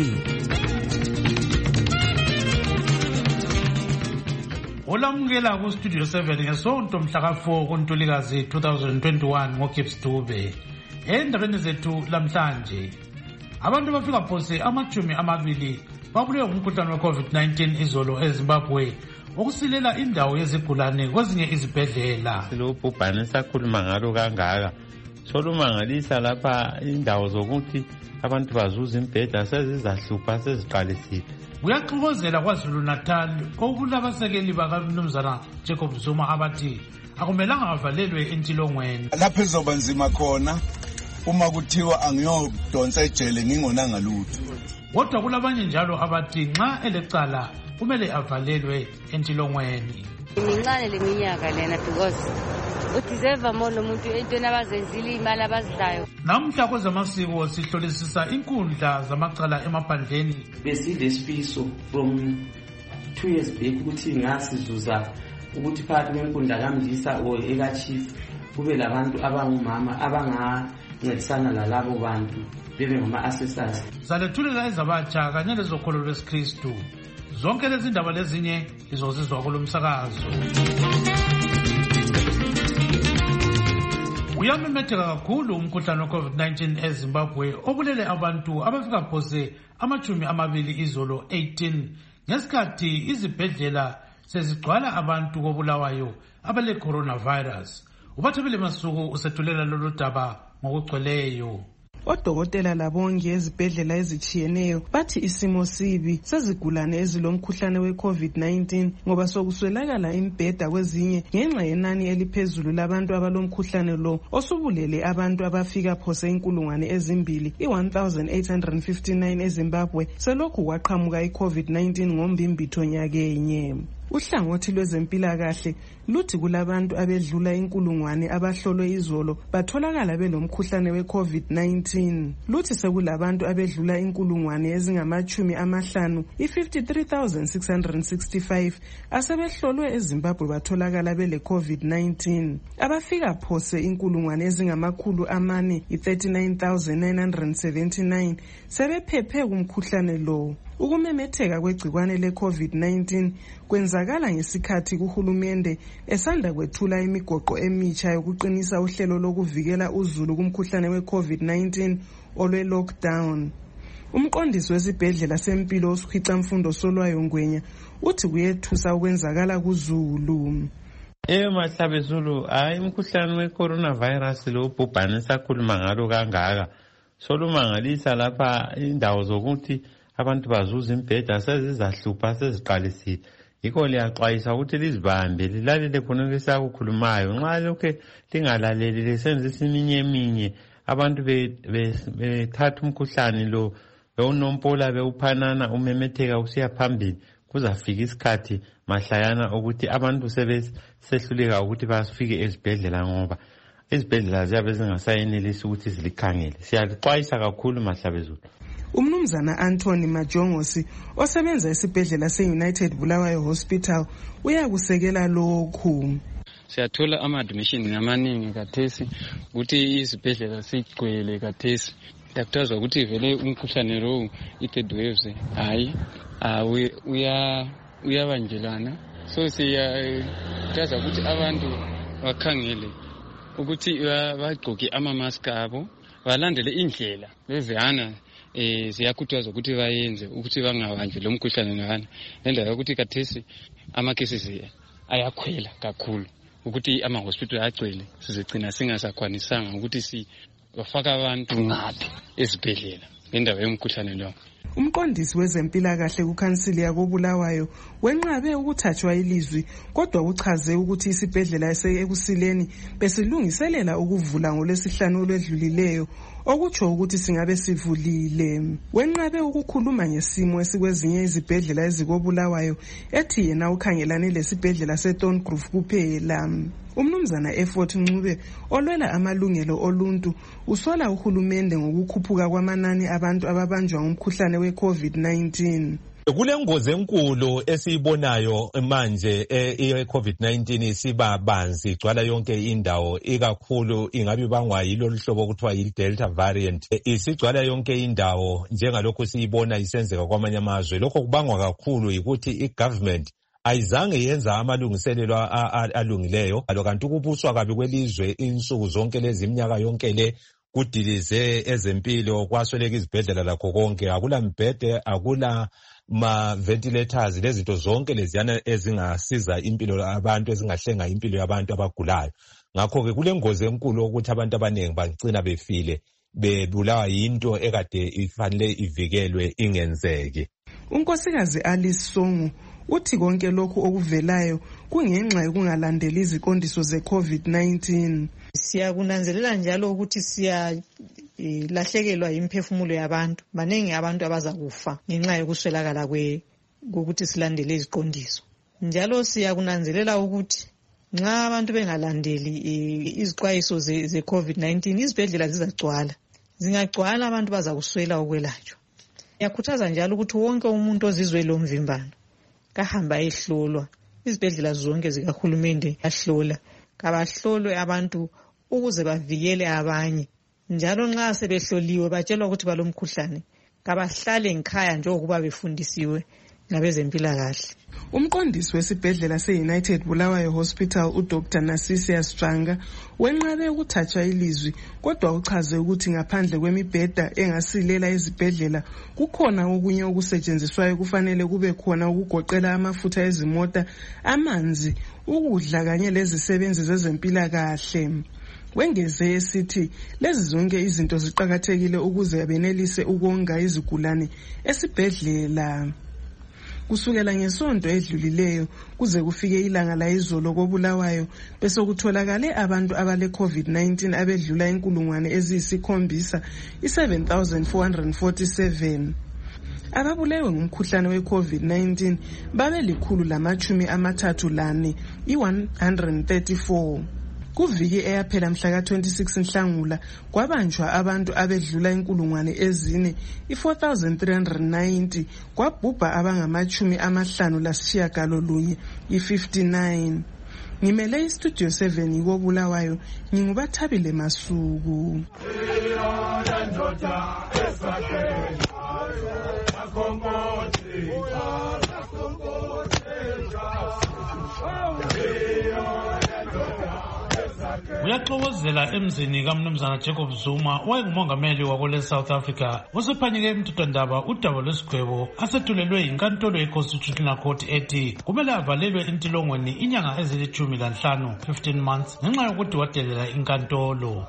Olamukela ku-Studio seven ngesonto mhlaka four kuNtulikazi twenty twenty-one ngoGibbs Dube. Endabeni zethu lamhlanje, abantu bafika phose amachumi amabili babulewe ngumkhuhlane we-COVID nineteen izolo eZimbabwe okusilela indawo yezigulane kwezinye izibhedlela. Silobhubhane esakhuluma ngalo kangaka solumangalisa lapha indawo zokuthi abantu bazuza imbheda sezizahlupha seziqalisile. Kuyaxokozela KwaZulu Natal okulabasekeli bakaMnumzana Jacob Zuma abathi akumelanga avalelwe entilongweni. Lapho izoba nzima khona uma kuthiwa angiyodonsa ejele ngingonanga lutho. Kodwa kulabanye njalo abathi nxa elecala kumele avalelwe entilongweni. Imincane leminyaka lena because udeserve more umuntu entweni abazenzile imali abazidlayo. Namhla kwezamasiko sihlolisisa inkundla zamacala emaphandleni. Besilesifiso from two years back ukuthi ngasizuza ukuthi phakathi kwenkundla kaMdisa or ekaChief kube labantu abangumama abangancedisana lalabo bantu bebe ngama-assessors. Salethuleka ezabatsha kanye lezokholo lwesikristu. Zonke lezi ndaba lezinye lizozizwa kulo msakazo. Uyamemetheka kakhulu umkhuhlane we-COVID nineteen eZimbabwe obulele abantu abafika phose amachumi amabili izolo eighteen ngesikhathi izibhedlela sezigcwala abantu kobulawayo abale coronavirus. Ubathobile Masuku usethulela lolu daba ngokugcweleyo. Odokotela labongi ezibhedlela ezitshiyeneyo bathi isimo sibi sezigulane ezilomkhuhlane we-COVID nineteen ngoba sokuswelakala imbheda kwezinye ngenxa yenani eliphezulu labantu abalomkhuhlane lo osubulele abantu abafika phose inkulungwane ezimbili i-one thousand eight hundred fifty-nine eZimbabwe selokhu kwaqhamuka i-COVID nineteen ngombimbitho nyakenye. Uhlangothi lwezempilakahle luthi kulabantu abedlula inkulungwane abahlolwe izolo batholakala belomkhuhlane we-COVID nineteen. Luthi sekulabantu abedlula inkulungwane ezingamachumi amahlanu i-fifty-three thousand six hundred sixty-five asebehlolwe eZimbabwe batholakala bele-COVID nineteen. Abafika phose inkulungwane ezingamakhulu amane i-thirty-nine thousand nine hundred seventy-nine sebephephe kumkhuhlane lo. Ukumemetheka kwegcikwane le-COVID nineteen kwenzakala ngesikhathi kuhulumende esanda kwethula imigoqo emitsha yokuqinisa uhlelo lokuvikela uzulu kumkhuhlane we-COVID nineteen olwe-lockdown. Umqondisi wesibhedlela sempilo uSikhwicamfundo Solwayo Ngwenya uthi kuyethusa ukwenzakala kuzulu. Eh mahlabe Zulu, hayi umkhuhlane we-coronavirus lo ubhubhane esakhuluma ngalo kangaka solumangalisa lapha indawo zokuthi abantu bazuza imbheda sezizahlupha seziqalisile. Yikho liyaxwayisa ukuthi lizibambe lilalele khona kusakukhulumayo. Nxa lokho lingalaleli lisenzisa iminye eminye abantu bethatha umkhuhlane lo bewunompola bewuphanana umemetheka usiya phambili kuzafika isikhathi mahlayana ukuthi abantu sebesehluleka ukuthi basifike ezibhedlela ngoba izibhedlela ziyabe zingasayenelisi ukuthi zilikhangele. Siyaxwayisa kakhulu mahlabezulu. Umnumzana Anthony Majongosi osebenza esibhedlela se-United Bulawayo Hospital uyakusekela lokhu. Siyathola ama-admission ngamaningi kathesi ukuthi izibhedlela sigcwele kathesi. Daktazwa ukuthi vele umkhuhlane lo i-third waves hayi uya uyabanjelana. So siyathaza ukuthi abantu bakhangele ukuthi bagqoke ama-mask abo balandele indlela bezihana eh siyakhuthazwa ukuthi bayenze ukuthi bangabanjwe lo mkhuhlane ngana lendawo ukuthi kathesi ama-cases ayakhwela kakhulu ukuthi ama-hospital agcwele sizigcina singasakwanisanga ukuthi si bafaka abantu ngaphi ezibhedlela ngendawo yomkhuhlane lo. Umqondisi wezempilakahle kukhansili yakoBulawayo wenqabe ukuthathwa ilizwi kodwa uchaze ukuthi isibhedlela esekusile besilungiselela ukuvula ngolwesihlanu olwedlulileyo okutsho ukuthi singabe sivulile. Wenqabe ukukhuluma ngesimo esikwezinye izibhedlela ezikoBulawayo ethi yena ukhangelane lesibhedlela seThorn Grove kuphela. Umnumzana Effort Ncube olwela amalungelo oluntu usola uhulumende ngokukhuphuka kwamanani abantu ababanjwa ngumkhuhlane we-COVID nineteen. Kulengozi enkulu esiyibonayo manje e-COVID nineteen isiba banzi igcwala yonke indawo ikakhulu ingabe bangwa yilo luhlobo kuthiwa yi-Delta variant isigcwala yonke indawo njengalokhu siyibona isenzeka kwamanye amazwe. Lokho kubangwa kakhulu yikuthi i-government ayizange yenza amalungiselelo alungileyo kanti ukubuswa kabi kwelizwe insuku zonke lezi iminyaka yonke le kudilize ezempilo kwasweleka izibhedlela lakho konke akula mbhede akula ma ventilators lezinto zonke leziyana ezingasiza impilo abantu ezingahlenga impilo yabantu abagulayo. Ngakho ke kulengozi enkulu ukuthi abantu abaningi bagcina befile bebulawa yinto ekade ifanele ivikelwe ingenzeki. Unkosikazi Alice Songo uthi konke lokhu okuvelayo kungenxa yokungalandeli iziqondiso ze-COVID nineteen. Siyakunanzelela njalo ukuthi siya lahlekelwa imphefumulo yabantu. Baningi abantu abazakufa ngenxa yokuswelakala kwe ukuthi silandele iziqondiso. Njalo siyakunanzelela ukuthi nxa abantu bengalandeli izixwayiso ze-COVID nineteen izibhedlela zizagcwala. Zingagcwala abantu bazakuswela ukwelatshwa. Yakhuthaza njalo ukuthi wonke umuntu ozizwe lo mvimbano kahamba ehlolwa. Izibhedlela zonke zikahulumende yahlola. Kabahlolwe abantu ukuze bavikele abanye. Njalo nxa sebehloliwe batshelwa ukuthi balomkhuhlane kabahlale ngikhaya njengokuba befundisiwe ngabezempilakahle. Umqondisi wesibhedlela se-United Bulawayo Hospital uDr Nasisia Stranga wenqabe ukuthathwa ilizwi kodwa uchaze ukuthi ngaphandle kwemibheda engasilela izibhedlela kukhona okunye okusetshenziswayo kufanele kube khona ukugoqela amafutha ezimota, amanzi, ukudla kanye lezisebenzi zezempilakahle. Wengeze esithi lezi zonke izinto ziqhakathekile ukuze benelise ukonga izigulane esibhedlela. Kusukela ngesonto edlulileyo kuze kufike ilanga la izolo koBulawayo bese kutholakale abantu abale COVID nineteen abedlula inkulungwane eziyisikhombisa i-seven thousand four hundred forty-seven. Ababulewe ngumkhuhlane we-COVID nineteen babe likhulu lamachumi amathathu lane i-one hundred thirty-four. Kuviki eyaphela mhla ka twenty-six Nhlangula kwabanjwa abantu abedlula inkulungwane ezine i-four thousand three hundred ninety kwabhubha abangamachumi amahlanu lasishiyagalolunye i-fifty-nine. Ngimele istudio seven ikoBulawayo ngingubathabile Masuku. Uyaxokozela emzini kaMnumzana Jacob Zuma wayengumongameli wakole South Africa usephanyeke emthethwandaba udaba lwesigwebo asetulelwe yinkantolo ye-Constitutional Court ethi kumele avalelwe intilongweni inyanga ezilithumi lanhlanu fifteen months ngenxa yokuthi wadelela inkantolo.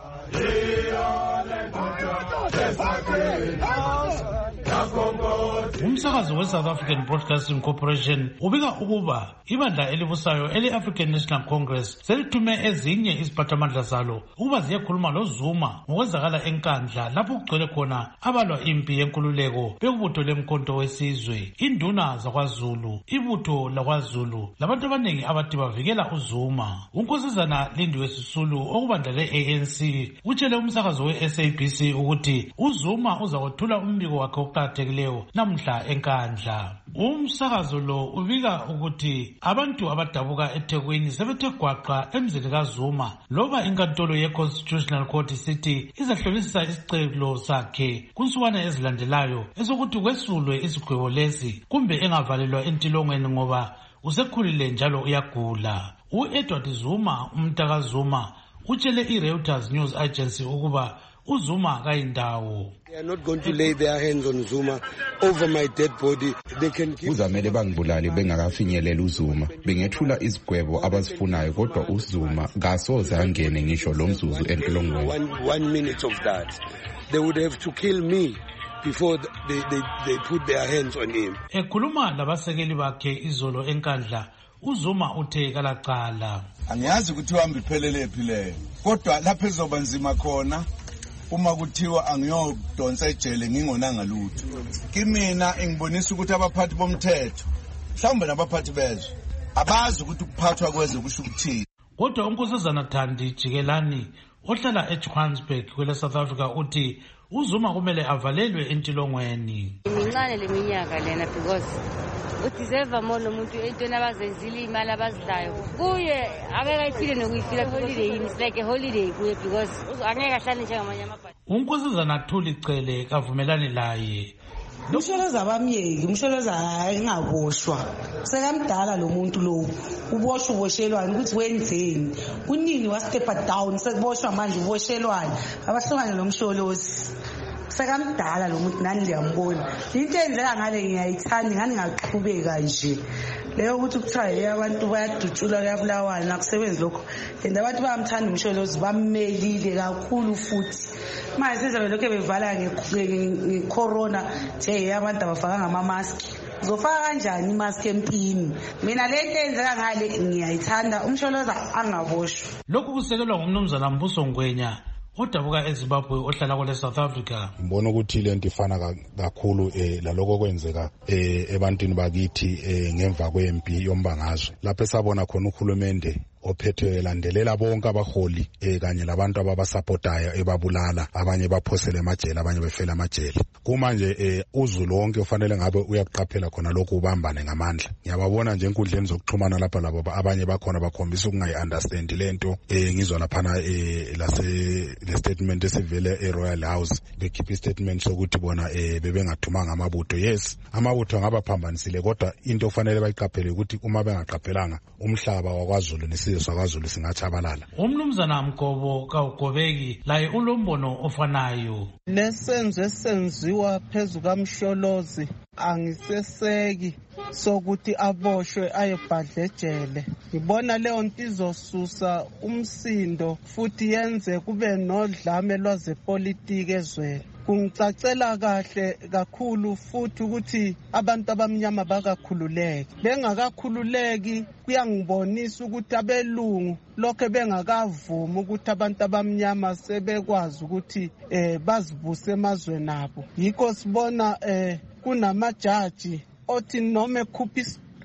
Umsakazi we-South African Broadcasting Corporation ubika ukuba ibandla elibusayo ele-African National Congress selithume ezinye iziphathamandla zalo ukuba ziyekhuluma loZuma ngokwenzakala enkandla lapho kugcwele khona abalwa impi yenkululeko bekubutho lemkhonto wesizwe, induna zakwaZulu, ibutho lakwaZulu labantu abaningi abathi bavikela uZuma. Unkosazana Lindiwe Sisulu okubandla le-A N C utshele umsakazi we-S A B C ukuthi uZuma uzakwethula umbiko wakhe oqakathekileyo namhla enkandla. Umsakazo lo ubika ukuthi abantu abadabuka eThekwini sebethe gwaqa emzini kaZuma loba inkantolo ye-Constitutional Court City izahlolisisa isicelo sakhe kunsukwana ezilandelayo esokuthi kwesulwe isigwebo lesi kumbe engavalelwa entilongweni ngoba usekhulile njalo uyagula. U-Edward Zuma umntaka Zuma utshele i-Reuters News Agency ukuba uZuma kayindawo. They are not going to lay their hands on Zuma over my dead body. They can give Kuzamele bangibulali bengakafinyelela uZuma. Bengethula izigwebo abazifunayo kodwa uZuma kasoze angene ngisho lo mzuzu entilongweni. One, one minute of that. They would have to kill me before they, they, they put their hands on him. Ekhuluma labasekeli bakhe izolo enkandla uZuma uthe kalaqala. Angiyazi ukuthi uhambe iphelele phi leyo. Kodwa lapha ezoba nzima khona uma kuthiwa angiyodonsa ejele ngingonanga lutho. Kimina ngibonisa ukuthi abaphathi bomthetho mhlawumbe nabaphathi bezwe abazi ukuthi ukuphathwa kwezwe kusho ukuthini. Kodwa unkosazana Thandi Jikelani ohlala eJohannesburg kwele South Africa uthi uZuma kumele avalelwe entilongweni. Imincane leminyaka lena because udeserve more lo muntu entweni abazenzile imali abazidlayo. Kuye akekayiphile nokuyifila holiday yini like a holiday kuye because angeke ahlale njengamanye amabhadi. Unkosazana Thuli Cele kavumelani laye. Umsholoza abamyeki, umsholoza ayingaboshwa. Sekamdala lo muntu lo. Uboshwa uboshelwane ukuthi wenzeni. Kunini wa step down sekuboshwa manje uboshelwane. Abahlongana nomsholozi. Sekamdala lo muntu nani ngiyambona. Into enzeka ngale ngiyayithanda ngani ngaqhubeka nje. Leyo ukuthi kuthiwa abantu bayadutshula kuyabulawana nakusebenza lokho. And abantu bayamthanda umsholozi bammelile kakhulu futhi. Manje sizabe lokho bevala ngecorona nje abantu abafaka ngama-mask. Uzofaka kanjani imask empini? Mina lento enzeka ngale ngiyayithanda umsholoza angaboshwa. Lokhu kusekelwa ngumnumzana Mbuso Ngwenya odabuka eZimbabwe ohlala kwele South Africa. Ngibona ukuthi lento ifana kakhulu eh laloko kwenzeka eh ebantwini bakithi eh ngemva kwempi yombangazwe. Lapho esabona khona ukhulumende ophethe landelela bonke abaholi eh kanye labantu ababasupportayo ebabulala abanye baphosele emajele abanye befela emajele. Kuma nje eh uzulu wonke ufanele ngabe uyaqaphela khona lokho ubambane ngamandla. Ngiyababona nje enkundleni zokuxhumana lapha labo abanye bakhona bakhombisa ukungayi understand lento eh ngizwa laphana eh lase le statement esivele eRoyal House bekhipha istatement sokuthi bona eh bebengathumanga amabutho. Yes, amabutho ngabaphambanisile kodwa into ofanele bayiqaphele ukuthi uma bengaqaphelanga umhlaba wakwaZulu nesizwe sakwaZulu singatshabalala. Umnumzana Mgobo kaUgobeki laye ulombono ofanayo. Lesenzo esenziwa phezu kaMsholozi angiseseki sokuthi aboshwe ayebhadlejele. Ngibona leyo nto izosusa umsindo futhi yenze kube nodlame lwazepolitiki ezweni. Kungicacela kahle kakhulu futhi ukuthi abantu abamnyama bakakhululeki. Bengakakhululeki kuyangibonisa ukuthi abelungu lokho bengakavumi ukuthi abantu abamnyama sebekwazi ukuthi eh bazibuse emazweni abo. Yikho sibona eh kunamajaji othi noma ekhupha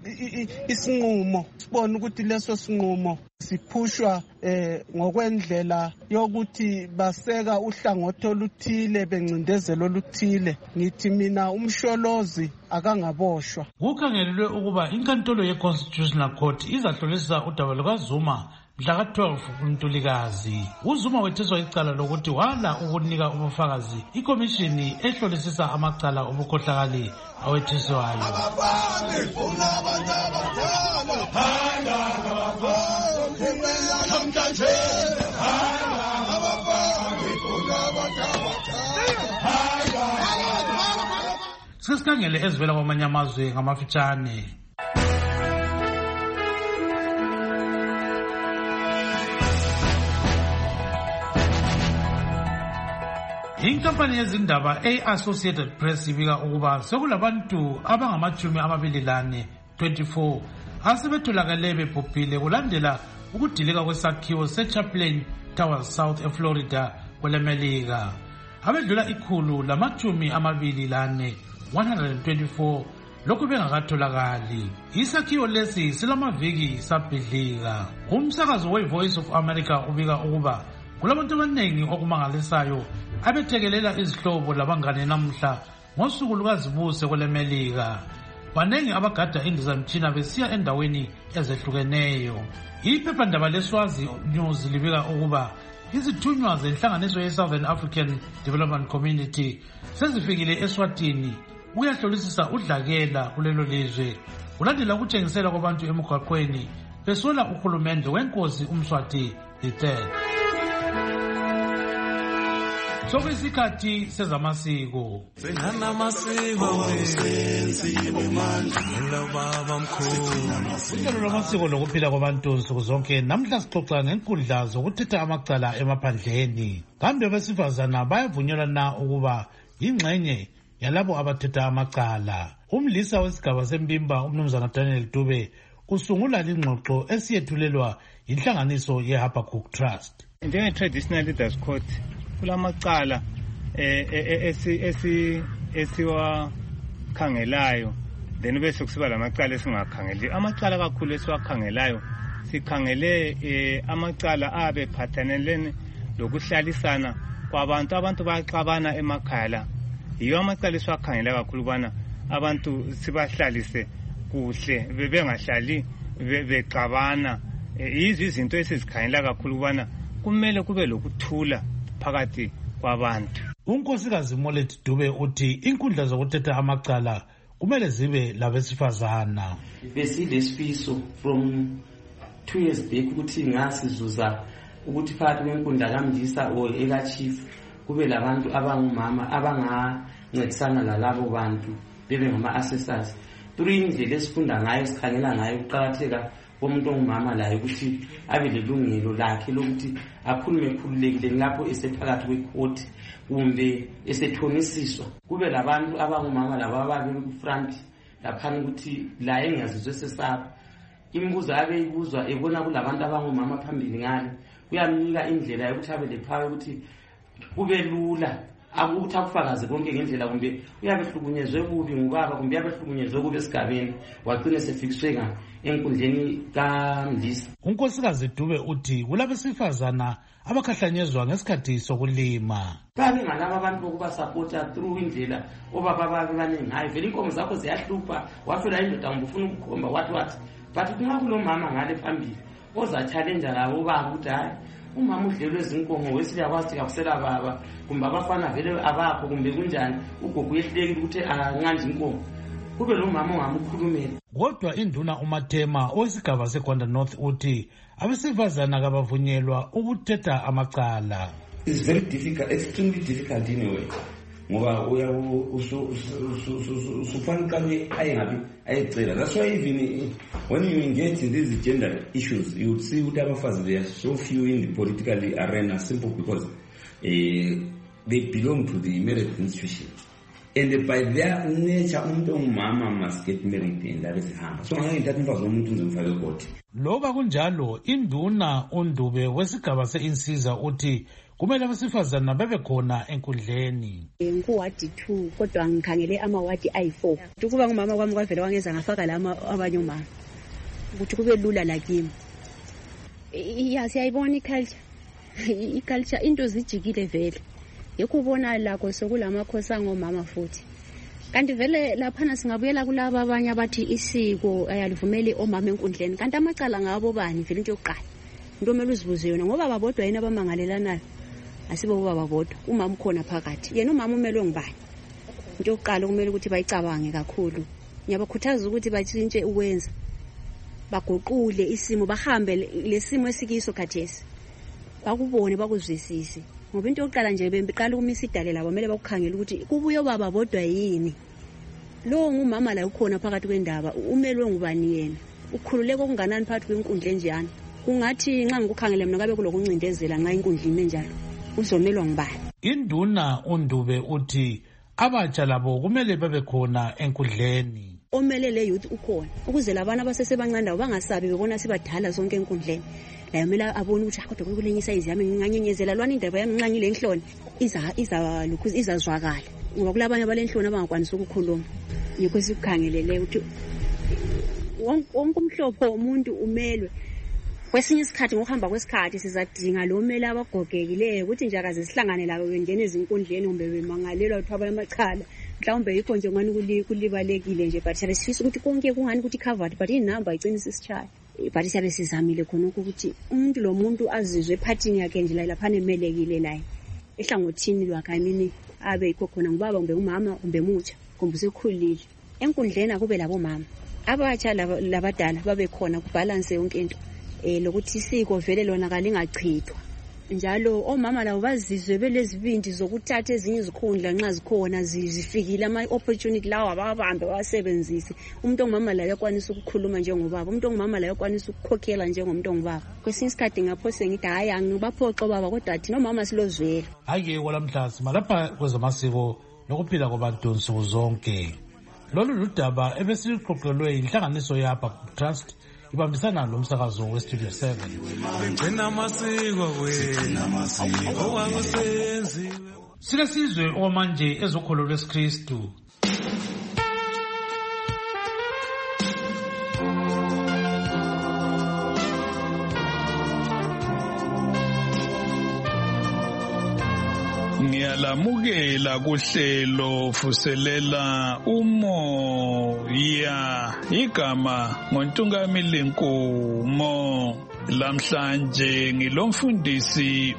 isinqumo sibona ukuthi leso sinqumo siphushwa eh ngokwendlela yokuthi baseka uhlangothi oluthile bencindezelo oluthile. Ngithi mina umsholozi akangaboshwa. Kukhangelelwe ukuba inkantolo ye-Constitutional Court izahlolisisa udaba lukaZuma mhla ka twelve kuNtulikazi. UZuma wetheswa icala lokuthi wala ukunika ubufakazi ikomishini ehlolisisa amacala obukhohlakali awetheswayo. Sesikhangele ezivela kwamanye amazwe ngamafitshane. Inkampani yezindaba e-Associated Press ibika ukuba sekulabantu abangamachumi amabili lane twenty-four asebetholakale bebhubhile kulandela ukudilika kwesakhiwo seChaplain Towers South eFlorida kwelemelika. Abedlula ikhulu lamachumi amabili lane one hundred twenty-four lokhu bengakatholakali. Isakhiwo lesi silamaviki sabhidlika. Umsakazo we-Voice of America ubika ukuba kulabantu abaningi okumangalisayo abethekelela izihlobo labangane namhla ngosuku lukazibuse kwelemelika. Banengi abagada indizamtshina besiya endaweni ezehlukeneyo. Iphephandaba leSwazi News libika ukuba izithunywa zenhlanganiso ye-Southern African Development Community sezifikile eSwatini ukuyahlolisisa udlakela kulelo lizwe kulandela ukutshengisela kwabantu emgwaqweni besola uhulumende wenkosi uMswati the third. Sokuyisikhathi sezamasiko. Sengana masiko senziwe manje lobaba mkhulu. Uhlelo lwamasiko lokuphila kwabantu nsuku zonke namhla sixoxa ngenkundla zokuthetha amacala emaphandleni. Kambe abesifazana bayavunyelwa na ukuba ingxenye yalabo abathetha amacala. Umlisa wesigaba sempimba umnumzana Daniel Dube usungula lingxoxo esiyethulelwa inhlanganiso ye-Habakkuk Trust. Njenge-Traditional Leaders Court kulamacala esiwakhangelayo then bese kusiba lamacala esingakhangeli. Amacala kakhulu esiwakhangelayo sikhangele amacala abe phathanelene lokuhlalisana kwabantu. Abantu baxabana emakhaya la. Yiyo amacala esiwakhangela kakhulu bana abantu sibahlalise kuhle bebengahlali bexabana. Yizo izinto esizikhangela kakhulu bana kumele kube lokuthula phakathi kwabantu. Unkosikazi Molet Dube uthi inkundla zokuthetha amacala kumele zibe labesifazana. Besilesifiso from two years back ukuthi ngasizuza ukuthi phakathi kwenkundla kaMdisa o eka chief kube labantu abangumama abangancedisana lalabo bantu bebe ngama assessors. Three indlela esifunda ngayo sikhangela ngayo ukuqhakatheka komuntu ongumama laye ukuthi abe lelungelo lakhe lokuthi akhulume khululekile lapho esephakathi kwecourt kumbe esethonisiswa. Kube labantu abangumama laba ababe ku front lapha ukuthi la engazizwe sesaba. Imibuzo abe ibuzwa ebona kulabantu abangumama phambili ngale kuyamnika indlela yokuthi abe lephawe ukuthi kube lula ukuthi akufakaze konke ngendlela kumbe uyabe hlukunyezwe kubi ngubaba kumbe uyabe hlukunyezwe kubi esigabeni wagcina sefikiswe nga enkundleni kaMdisa. Unkosikazi Dube uthi kulabesifazana abakhahlanyezwa ngesikhathi sokulima. Babe ngalabo abantu bokuba supporta through indlela obaba babe baningi ngayo. Vele inkomo zakho ziyahlupha wafela indoda ngifuna ukukhomba wathi wathi but kungakulomama ngale phambili oza challenge labo baba ukuthi hayi umama udlelwe izinkomo wesile yakwazi kakusela baba kumbe abafana vele abakho kumbe kunjani ugogo yehlulekile ukuthi anqanje inkomo kube lo mama ongamkhulumela. Kodwa induna uMathema owesigaba seGwanda North uthi abesifazana kabavunyelwa ukuthetha amacala. It's very difficult, extremely difficult in a way. Ngoba uya usufanikane ayengabi ayecela. That's why even when you engage in these gender issues, you would see ukuthi abafazi they are so few in the political arena simple because uh, they belong to the marriage institution. And by their nature umuntu ongumama must get married and that is hamba. So ngeke ngithathe umfazi womuntu ngizomfaka ecourt. Loba kunjalo induna uNdube wesigaba seinsiza uthi kumele abesifazana bebe khona enkundleni. Ngiwadi two kodwa ngikhangele amawadi ayi four. Ukuba ngumama kwami kwavela wangeza ngafaka lama abanye umama. Ukuthi kube lula lakimi. Ya siyayibona iculture. Iculture into zijikile vele. Yekubona lakho sokulamakhosa ngomama futhi. Kanti vele lapha singabuyela kulabo abanye abathi isiko ayalivumeli omama enkundleni. Kanti amacala ngabo bani vele into yokuqala. Into omele uzibuze yona ngoba babodwa yena abamangalelanayo. Asibe ubaba bodwa umama ukhona phakathi yena umama umele ngibani into yokuqala kumele ukuthi bayicabange kakhulu. Ngiyabakhuthaza ukuthi bathintshe ukwenza bagoqule isimo bahambe lesimo esikiso khathesi bakubone bakuzwisise ngoba into yokuqala nje beqala ukumisa idale labo kumele bakukhangela ukuthi kubuye obaba bodwa yini lo ngumama la ukhona phakathi kwendaba umelwe ngubani yena ukhululeke okunganani phakathi kwenkundla enjani kungathi nxa ngikukhangele mina ngabe kulokuncindezela nxa inkundleni enjalo uzomelwa ngibani. Induna uNdube uthi abatsha labo kumele bebe khona enkundleni. Omelele youth ukhona ukuze labana abasesebancane bangasabi bebona sibadala sonke enkundleni. La yomela abona ukuthi kodwa kulenyisa izi yami nginganyenyezela lwana indaba yami nqanyile enhloni iza iza lokhu izazwakala ngoba kulabanye abalenhloni abangakwanisa ukukhuluma. Yikho sikukhangelele ukuthi wonke umhlobo womuntu umelwe. Kwesinye isikhathi ngokuhamba kwesikhathi sizadinga lo mele abagogekileyo ukuthi nje akaze sihlangane labo bengene ezinkundleni kumbe bemangalelwa ukuthi abalamachala mhlawumbe yikho nje ngani kulibalekile nje but siyasifisa ukuthi konke kungani ukuthi covered but inamba icinisa isitshaya but siyabe sizamile khona ukuthi umuntu lo muntu azizwe ephathini yakhe nje lapha nemelekile naye ehlangothini lwakhe imini abe yikho khona ngubaba kumbe umama kumbe mutsha kumbe usekhulile enkundleni akube labo mama abatsha labadala babe khona kubalance yonke into eh lokuthi isiko vele lona kalingachithwa njalo omama labo bazizwe belezibindi zokuthatha ezinye izikhundla nxa zikhona zifikile ama opportunity lawo ababambe wasebenzise umuntu ongumama la yakwanisa ukukhuluma njengobaba umuntu ongumama la yakwanisa ukukhokhela njengomuntu ongubaba kwesinye isikhathi ngaphose ngithi hayi angibaphoxo baba kodwa thina omama silozwela. Ake kwalamhlazi malapha kwezamasiko nokuphila kwabantu nsuku zonke. Lolu ludaba ebesiqoqelwe inhlanganiso yapa Trust ibambisana lomsakazo weStudio seven. Silesizwe omanje ezokholo lwesikristu. Ngiyalamukela kuhlelo fuselela umoya igama ngoNtungamili Nkumo. Lamhlanje ngilomfundisi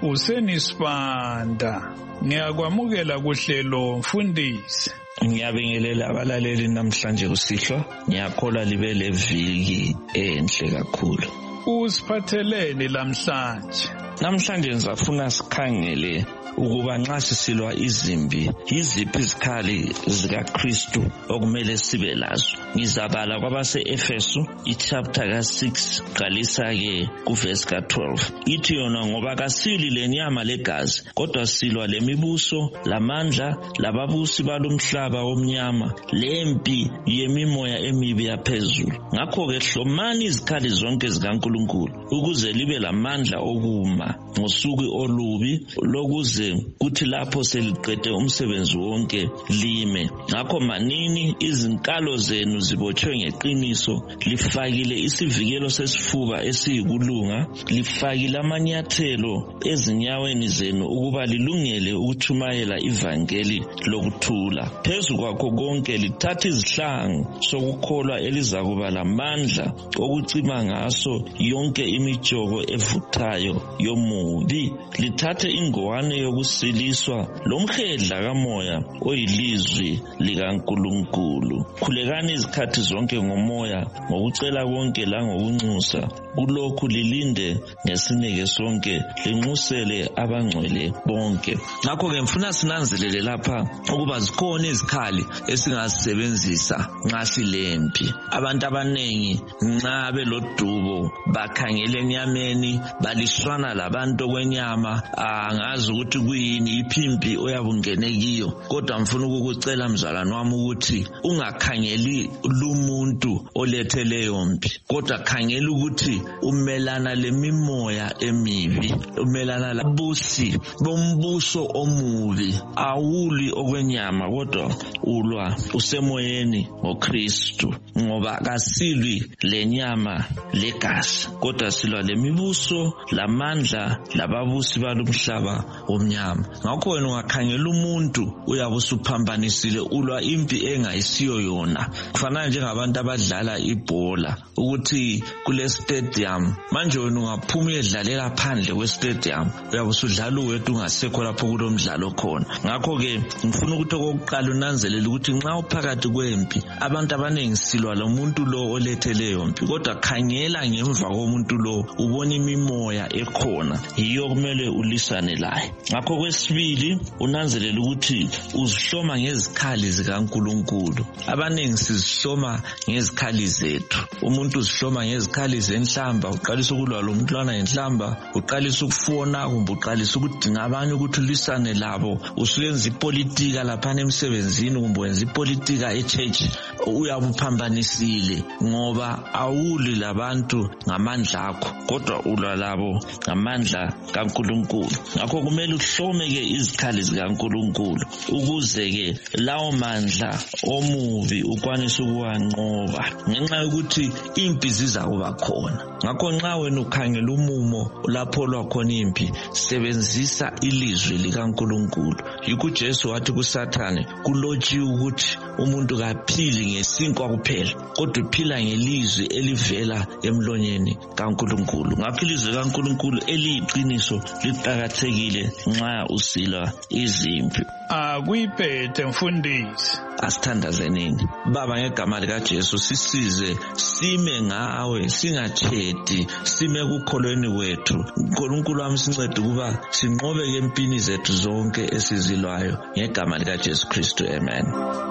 uSenisibanda. Ngiyakwamukela kuhlelo mfundisi. Ngiyabingelela abalaleli namhlanje kusihlwa. Ngiyakhola libe leviki enhle kakhulu. Usiphatheleni lamhlanje? Namhlanje ngizafuna sikhangele ukuba nxa sisilwa izimbi yiziphi izikhali zikaKristu okumele sibe lazo. Ngizabala kwabase-Efesu ichapter ka six qalisa ke kuverse ka twelve. Ithi yona ngoba kasili lenyama legazi kodwa silwa lemibuso lamandla lababusi balomhlaba womnyama lempi yemimoya emibi yaphezulu. Ngakho ke hlomani izikhali zonke zikaNkulunkulu ukuze libe lamandla okuma ngosuku olubi lokuze kuthi lapho seliqede umsebenzi wonke lime. Ngakho manini izinkalo zenu zibotshwe ngeqiniso, lifakile isivikelo sesifuba esiyikulunga, lifakile amanyathelo ezinyaweni zenu ukuba lilungele ukutshumayela ivangeli lokuthula. Phezu kwakho konke lithatha izihlangu sokukholwa elizakuba lamandla okucima ngaso yonke imijoko evuthayo yomubi. Lithathe ingwane yokusiliswa lomhedla kamoya oyilizwi likaNkulunkulu. Khulekani izikhathi zonke ngomoya ngokucela konke langokunxusa. Kulokhu lilinde ngesineke sonke linxusele abangcwele bonke. Ngakho ke mfuna sinanzelele lapha ukuba zikhona izikhali esingazisebenzisa nxa silempi. Abantu abanengi nxa belodubo bakhangele enyameni balishwana labantu okwenyama, angazi ukuthi kuyini iphimbi oyabungene kiyo. Kodwa mfuna ukukucela mzalwane wami ukuthi ungakhangeli lumuntu oletheleyo mpi, kodwa khangela ukuthi umelana lemimoya emibi, umelana labusi bombuso omubi. Awuli okwenyama kodwa ulwa usemoyeni ngoKristu, ngoba kasilwi lenyama legazi kodwa silwa lemibuso lamandla lababusi balomhlaba omnyama. Ngakho wena ungakhangela umuntu uyabe usuphambanisile, ulwa impi engayisiyo yona. Kufanele njengabantu abadlala ibhola ukuthi kule stadium manje wena ungaphuma uyedlalela phandle kwe stadium uyabe usudlala uwedwa ungasekho lapho kulo mdlalo khona. Ngakho ke ngifuna ukuthi okokuqala unanzelele ukuthi nxa uphakathi kwempi abantu abanengi silwa lo muntu lo oletheleyo mpi, kodwa khangela ngemva komuntu lo ubona imimoya ekhona, yiyo kumele ulisane laye. Ngakho kwesibili unanzelele ukuthi uzihloma ngezikhali zikaNkulunkulu. Abanengi sizihloma ngezikhali zethu. Umuntu uzihloma ngezikhali zenhlamba, uqalisa ukulwa lo mntwana ngenhlamba, uqalisa ukufona kumbe uqalisa ukudinga abanye ukuthi ulisane labo. Usuyenza ipolitika lapha emsebenzini kumbe wenza ipolitika echurch, uyabe uphambanisile ngoba awuli labantu ngamandla akho kodwa ulwa labo ngamandla kaNkulunkulu. Ngakho kumele uhlome ke izikhali zikaNkulunkulu ukuze ke lawo mandla omubi ukwanise ukuwanqoba, ngenxa yokuthi impi ziza kuba khona. Ngakho nxa wena ukhangela umumo lapho lwakhona impi, sebenzisa ilizwi likaNkulunkulu. Yikho uJesu wathi kuSathane, kulotshiwe ukuthi umuntu kaphili ngesinkwa kuphela kodwa uphila ngelizwi elivela emlonyeni kaNkulunkulu. Ngakho ilizwi likaNkulunkulu eliyiqiniso liqakathekile nxa usilwa izimpi. Akuyiphethe mfundisi. Asithandazenini. Baba, ngegama likaJesu sisize sime ngawe, singatshedi, sime kukholweni wethu. uNkulunkulu wami sincede ukuba sinqobe empini zethu zonke esizilwayo ngegama likaJesu Kristu. Amen.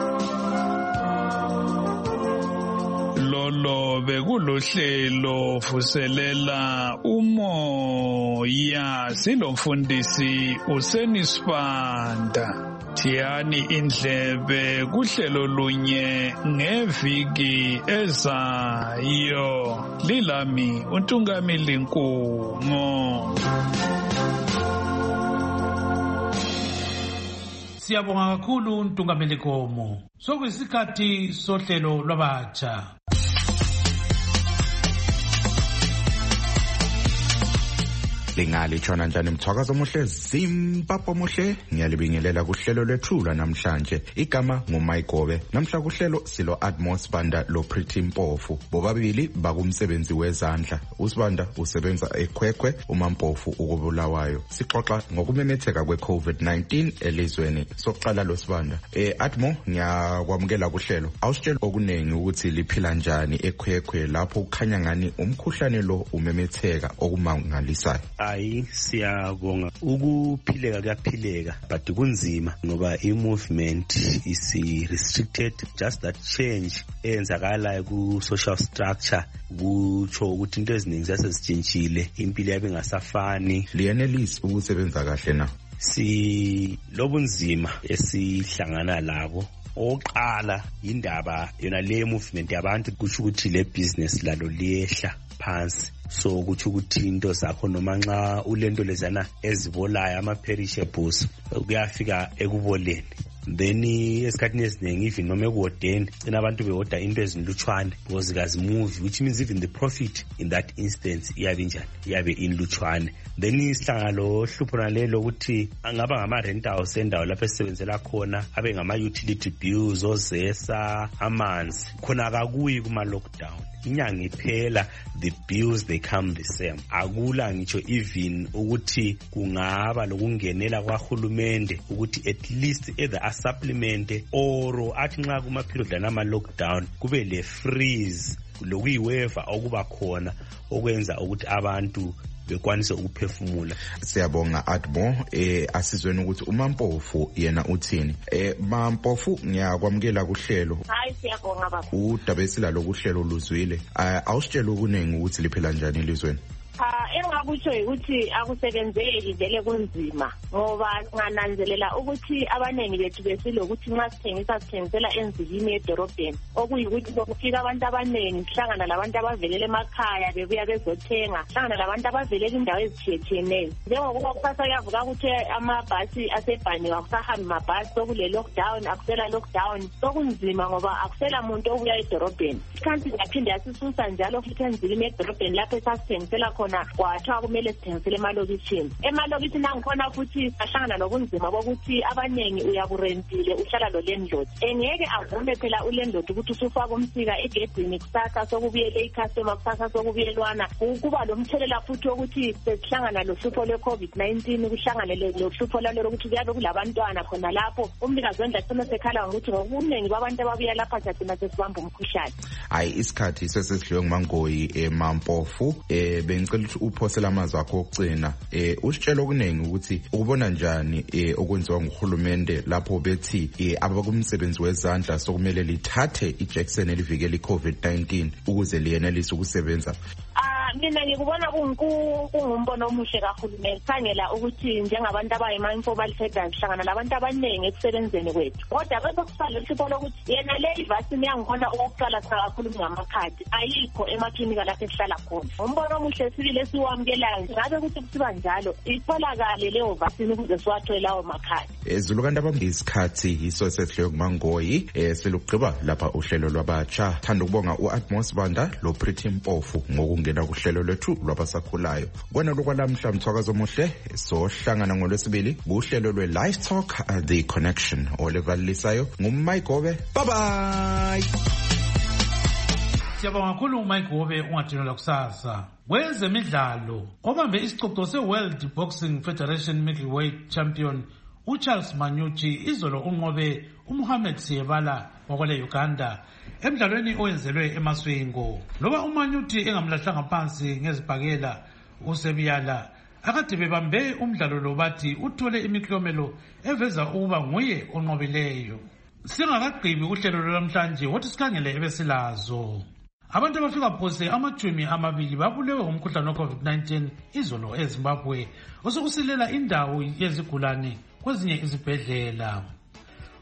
Lolo bekulohlelo vuselela umoya, silomfundisi uSenisibanda. Thiyani indlebe kuhlelo lunye ngeviki ezayo. Lilami uNtungamili Nkungo. Siyabonga kakhulu uNtungamili Nkomo. Sokuyisikhathi sohlelo lwabatsha. Lingali tshona njani mthwakazo omuhle Zimbabwe omuhle ngiyalibingelela kuhlelo lwethula namhlanje igama nguMayigobe namhla kuhlelo silo Admos Banda lo Pretty Mpofu bobabili bakumsebenzi wezandla uSibanda usebenza eKhwekhwe uMampofu ukubulawayo sixoxa ngokumemetheka kweCovid nineteen elizweni soqala lo Sibanda eh Admo ngiyakwamukela kuhlelo awusitshela okunengi ukuthi liphila njani eKhwekhwe lapho ukhanya ngani umkhuhlane lo umemetheka okumangalisayo. Hayi siyabonga ukuphileka kuyaphileka but kunzima ngoba i-movement is restricted just that change eyenzakala ku social structure kutsho ukuthi into eziningi zasezitshintshile impilo yabe ngasafani liyenelisi ukusebenza kahle na si lobunzima esihlangana labo oqala indaba yona le movement yabantu kusho ukuthi le business lalo liyehla phansi so ukuthi ukuthi into zakho noma nxa ulento lezana ezibolayo ama perishables kuyafika ekuboleni then esikhathini esiningi even noma ekuwodeni cina abantu beoda into ezinlutshwane because kazi move which means even the profit in that instance iyabe njani iyabe inlutshwane then isihlangalo hlupho nalelo ukuthi angaba ngama rent house endawo lapho esebenzela khona abe ngama utility bills ozesa amanzi khona akakuyi kuma lockdown inyanga iphela the bills they come the same akula ngitsho even ukuthi kungaba lokungenela kwaHulumende ukuthi at least either a supplement or athi nxa kuma period lana lockdown kube le freeze lokuyiweva okuba khona okwenza ukuthi abantu bekwanise ukuphefumula. Siyabonga Admo eh asizweni ukuthi uMampofu yena uthini eh Mampofu ngiyakwamukela kuhlelo. Hayi siyabonga baba. Udaba esilalo kuhlelo luzwile awusitshela ukuningi ukuthi liphela njani elizweni. Ah engakusho ukuthi akusebenzeki vele kunzima ngoba ngananzelela ukuthi abanengi bethu besilokuthi nxa sithengisa sithengisela enzikini edorobheni okuyikuthi kokufika abantu abanengi sihlangana labantu abavelele emakhaya bebuya bezothenga sihlangana labantu abavelele indawo ezithiyetshiyeneyo njengokuba kusasa kuyavuka ukuthi amabhasi asebhaniwe akusahambi mabhasi sokule lockdown akusela lockdown sokunzima ngoba akusela muntu obuya edorobheni kanti yaphinde yasisusa njalo futhi enzikini edorobheni lapho esasithengisela khona kwathiwa kumele sithengisele emalokishini emalokishini angikhona futhi ahlangana nobunzima bokuthi abanengi uyaburentile uhlala lo landlord engeke avume phela ulandlord ukuthi usufaka umsika egedini kusasa sokubuyele icustomer kusasa sokubuyelwana kuba lomthelela futhi ukuthi sesihlangana lohlupho lwe-COVID nineteen kuhlangane lohlupho lalo ukuthi kuyabe kulabantwana khona lapho umnikazi wendlu asena sekhala ngokuthi ngokuningi babantu ababuya lapha sagcina sesibamba umkhuhlane. Hayi isikhathi sesidliwe nguMangoyi eMampofu eh bengicela ukuthi uphosela amazwi akho okugcina eh usitshela okuningi ukuthi ukubona njani eh okwenziwa nguHulumende lapho bethi eh abakumsebenzi wezandla sokumele lithathe iJackson elivikela iCovid nineteen ukuze liyenelise ukusebenza. Ah mina ngikubona kungumbono omuhle kaHulumende khangela ukuthi njengabantu abayimindful balifeders hlangana labantu abanengi ekusebenzeni kwethu kodwa bese kusale isipho lokuthi yena le vaccine yangikhona ukuqala kakhulu ngamakhadi ayikho emaklinika lapho esihlala khona umbono omuhle sibile siwamukelayo ngabe ukuthi kusiba njalo itholakale leyo vaccine ukuze siwathole lawo makhadi. Ezulu kanti abambi isikhathi yiso sesihlelo kuMangoyi eh selugqiba lapha uhlelo lwabatsha thanda ukubonga uAdmos Banda lo Pretty Mpofu ngokungena kuhlelo lwethu lwabasakhulayo kwana lokwalamhla mthwakazo omuhle sohlangana ngolwesibili kuhlelo lwe Live Talk uh, The Connection olevalisayo nguMayigobe bye bye. Siyabonga kakhulu uMayigobe ungathinelwa kusasa. Kwezemidlalo obambe isicoco se-World Boxing Federation Middleweight Champion uCharles Manyuchi izolo unqobe uMohamed Siyebala wakwele Uganda emidlalweni owenzelwe eMaswingo. Loba uManyuchi engamlahlanga phansi ngezibhakela uSebiyala akade bebambe umdlalo lo bathi uthole imiklomelo eveza ukuba nguye onqobileyo. Singakagqibi uhlelo lwamhlanje wothi sikhangele ebesilazo. Abantu abafika phose amajumi amabili babulewe umkhuhlane we-COVID nineteen izolo eZimbabwe osokusilela indawo yezigulane kwezinye izibhedlela.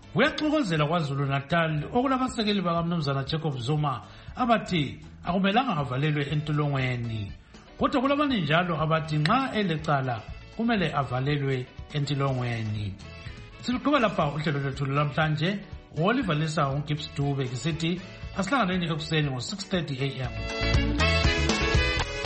Kuyaxokozela kwaZulu Natal okulabasekeli bakaMnumzana Jacob Zuma abathi akumelanga avalelwe entolongweni. Kodwa kulabanye njalo abathi nxa elecala kumele avalelwe entolongweni. Siluqhubela lapha uhlelo lwethu lamhlanje. Oliver Lisa uGibbs Dube ngisithi asihlanganeni ekuseni ngo six thirty a m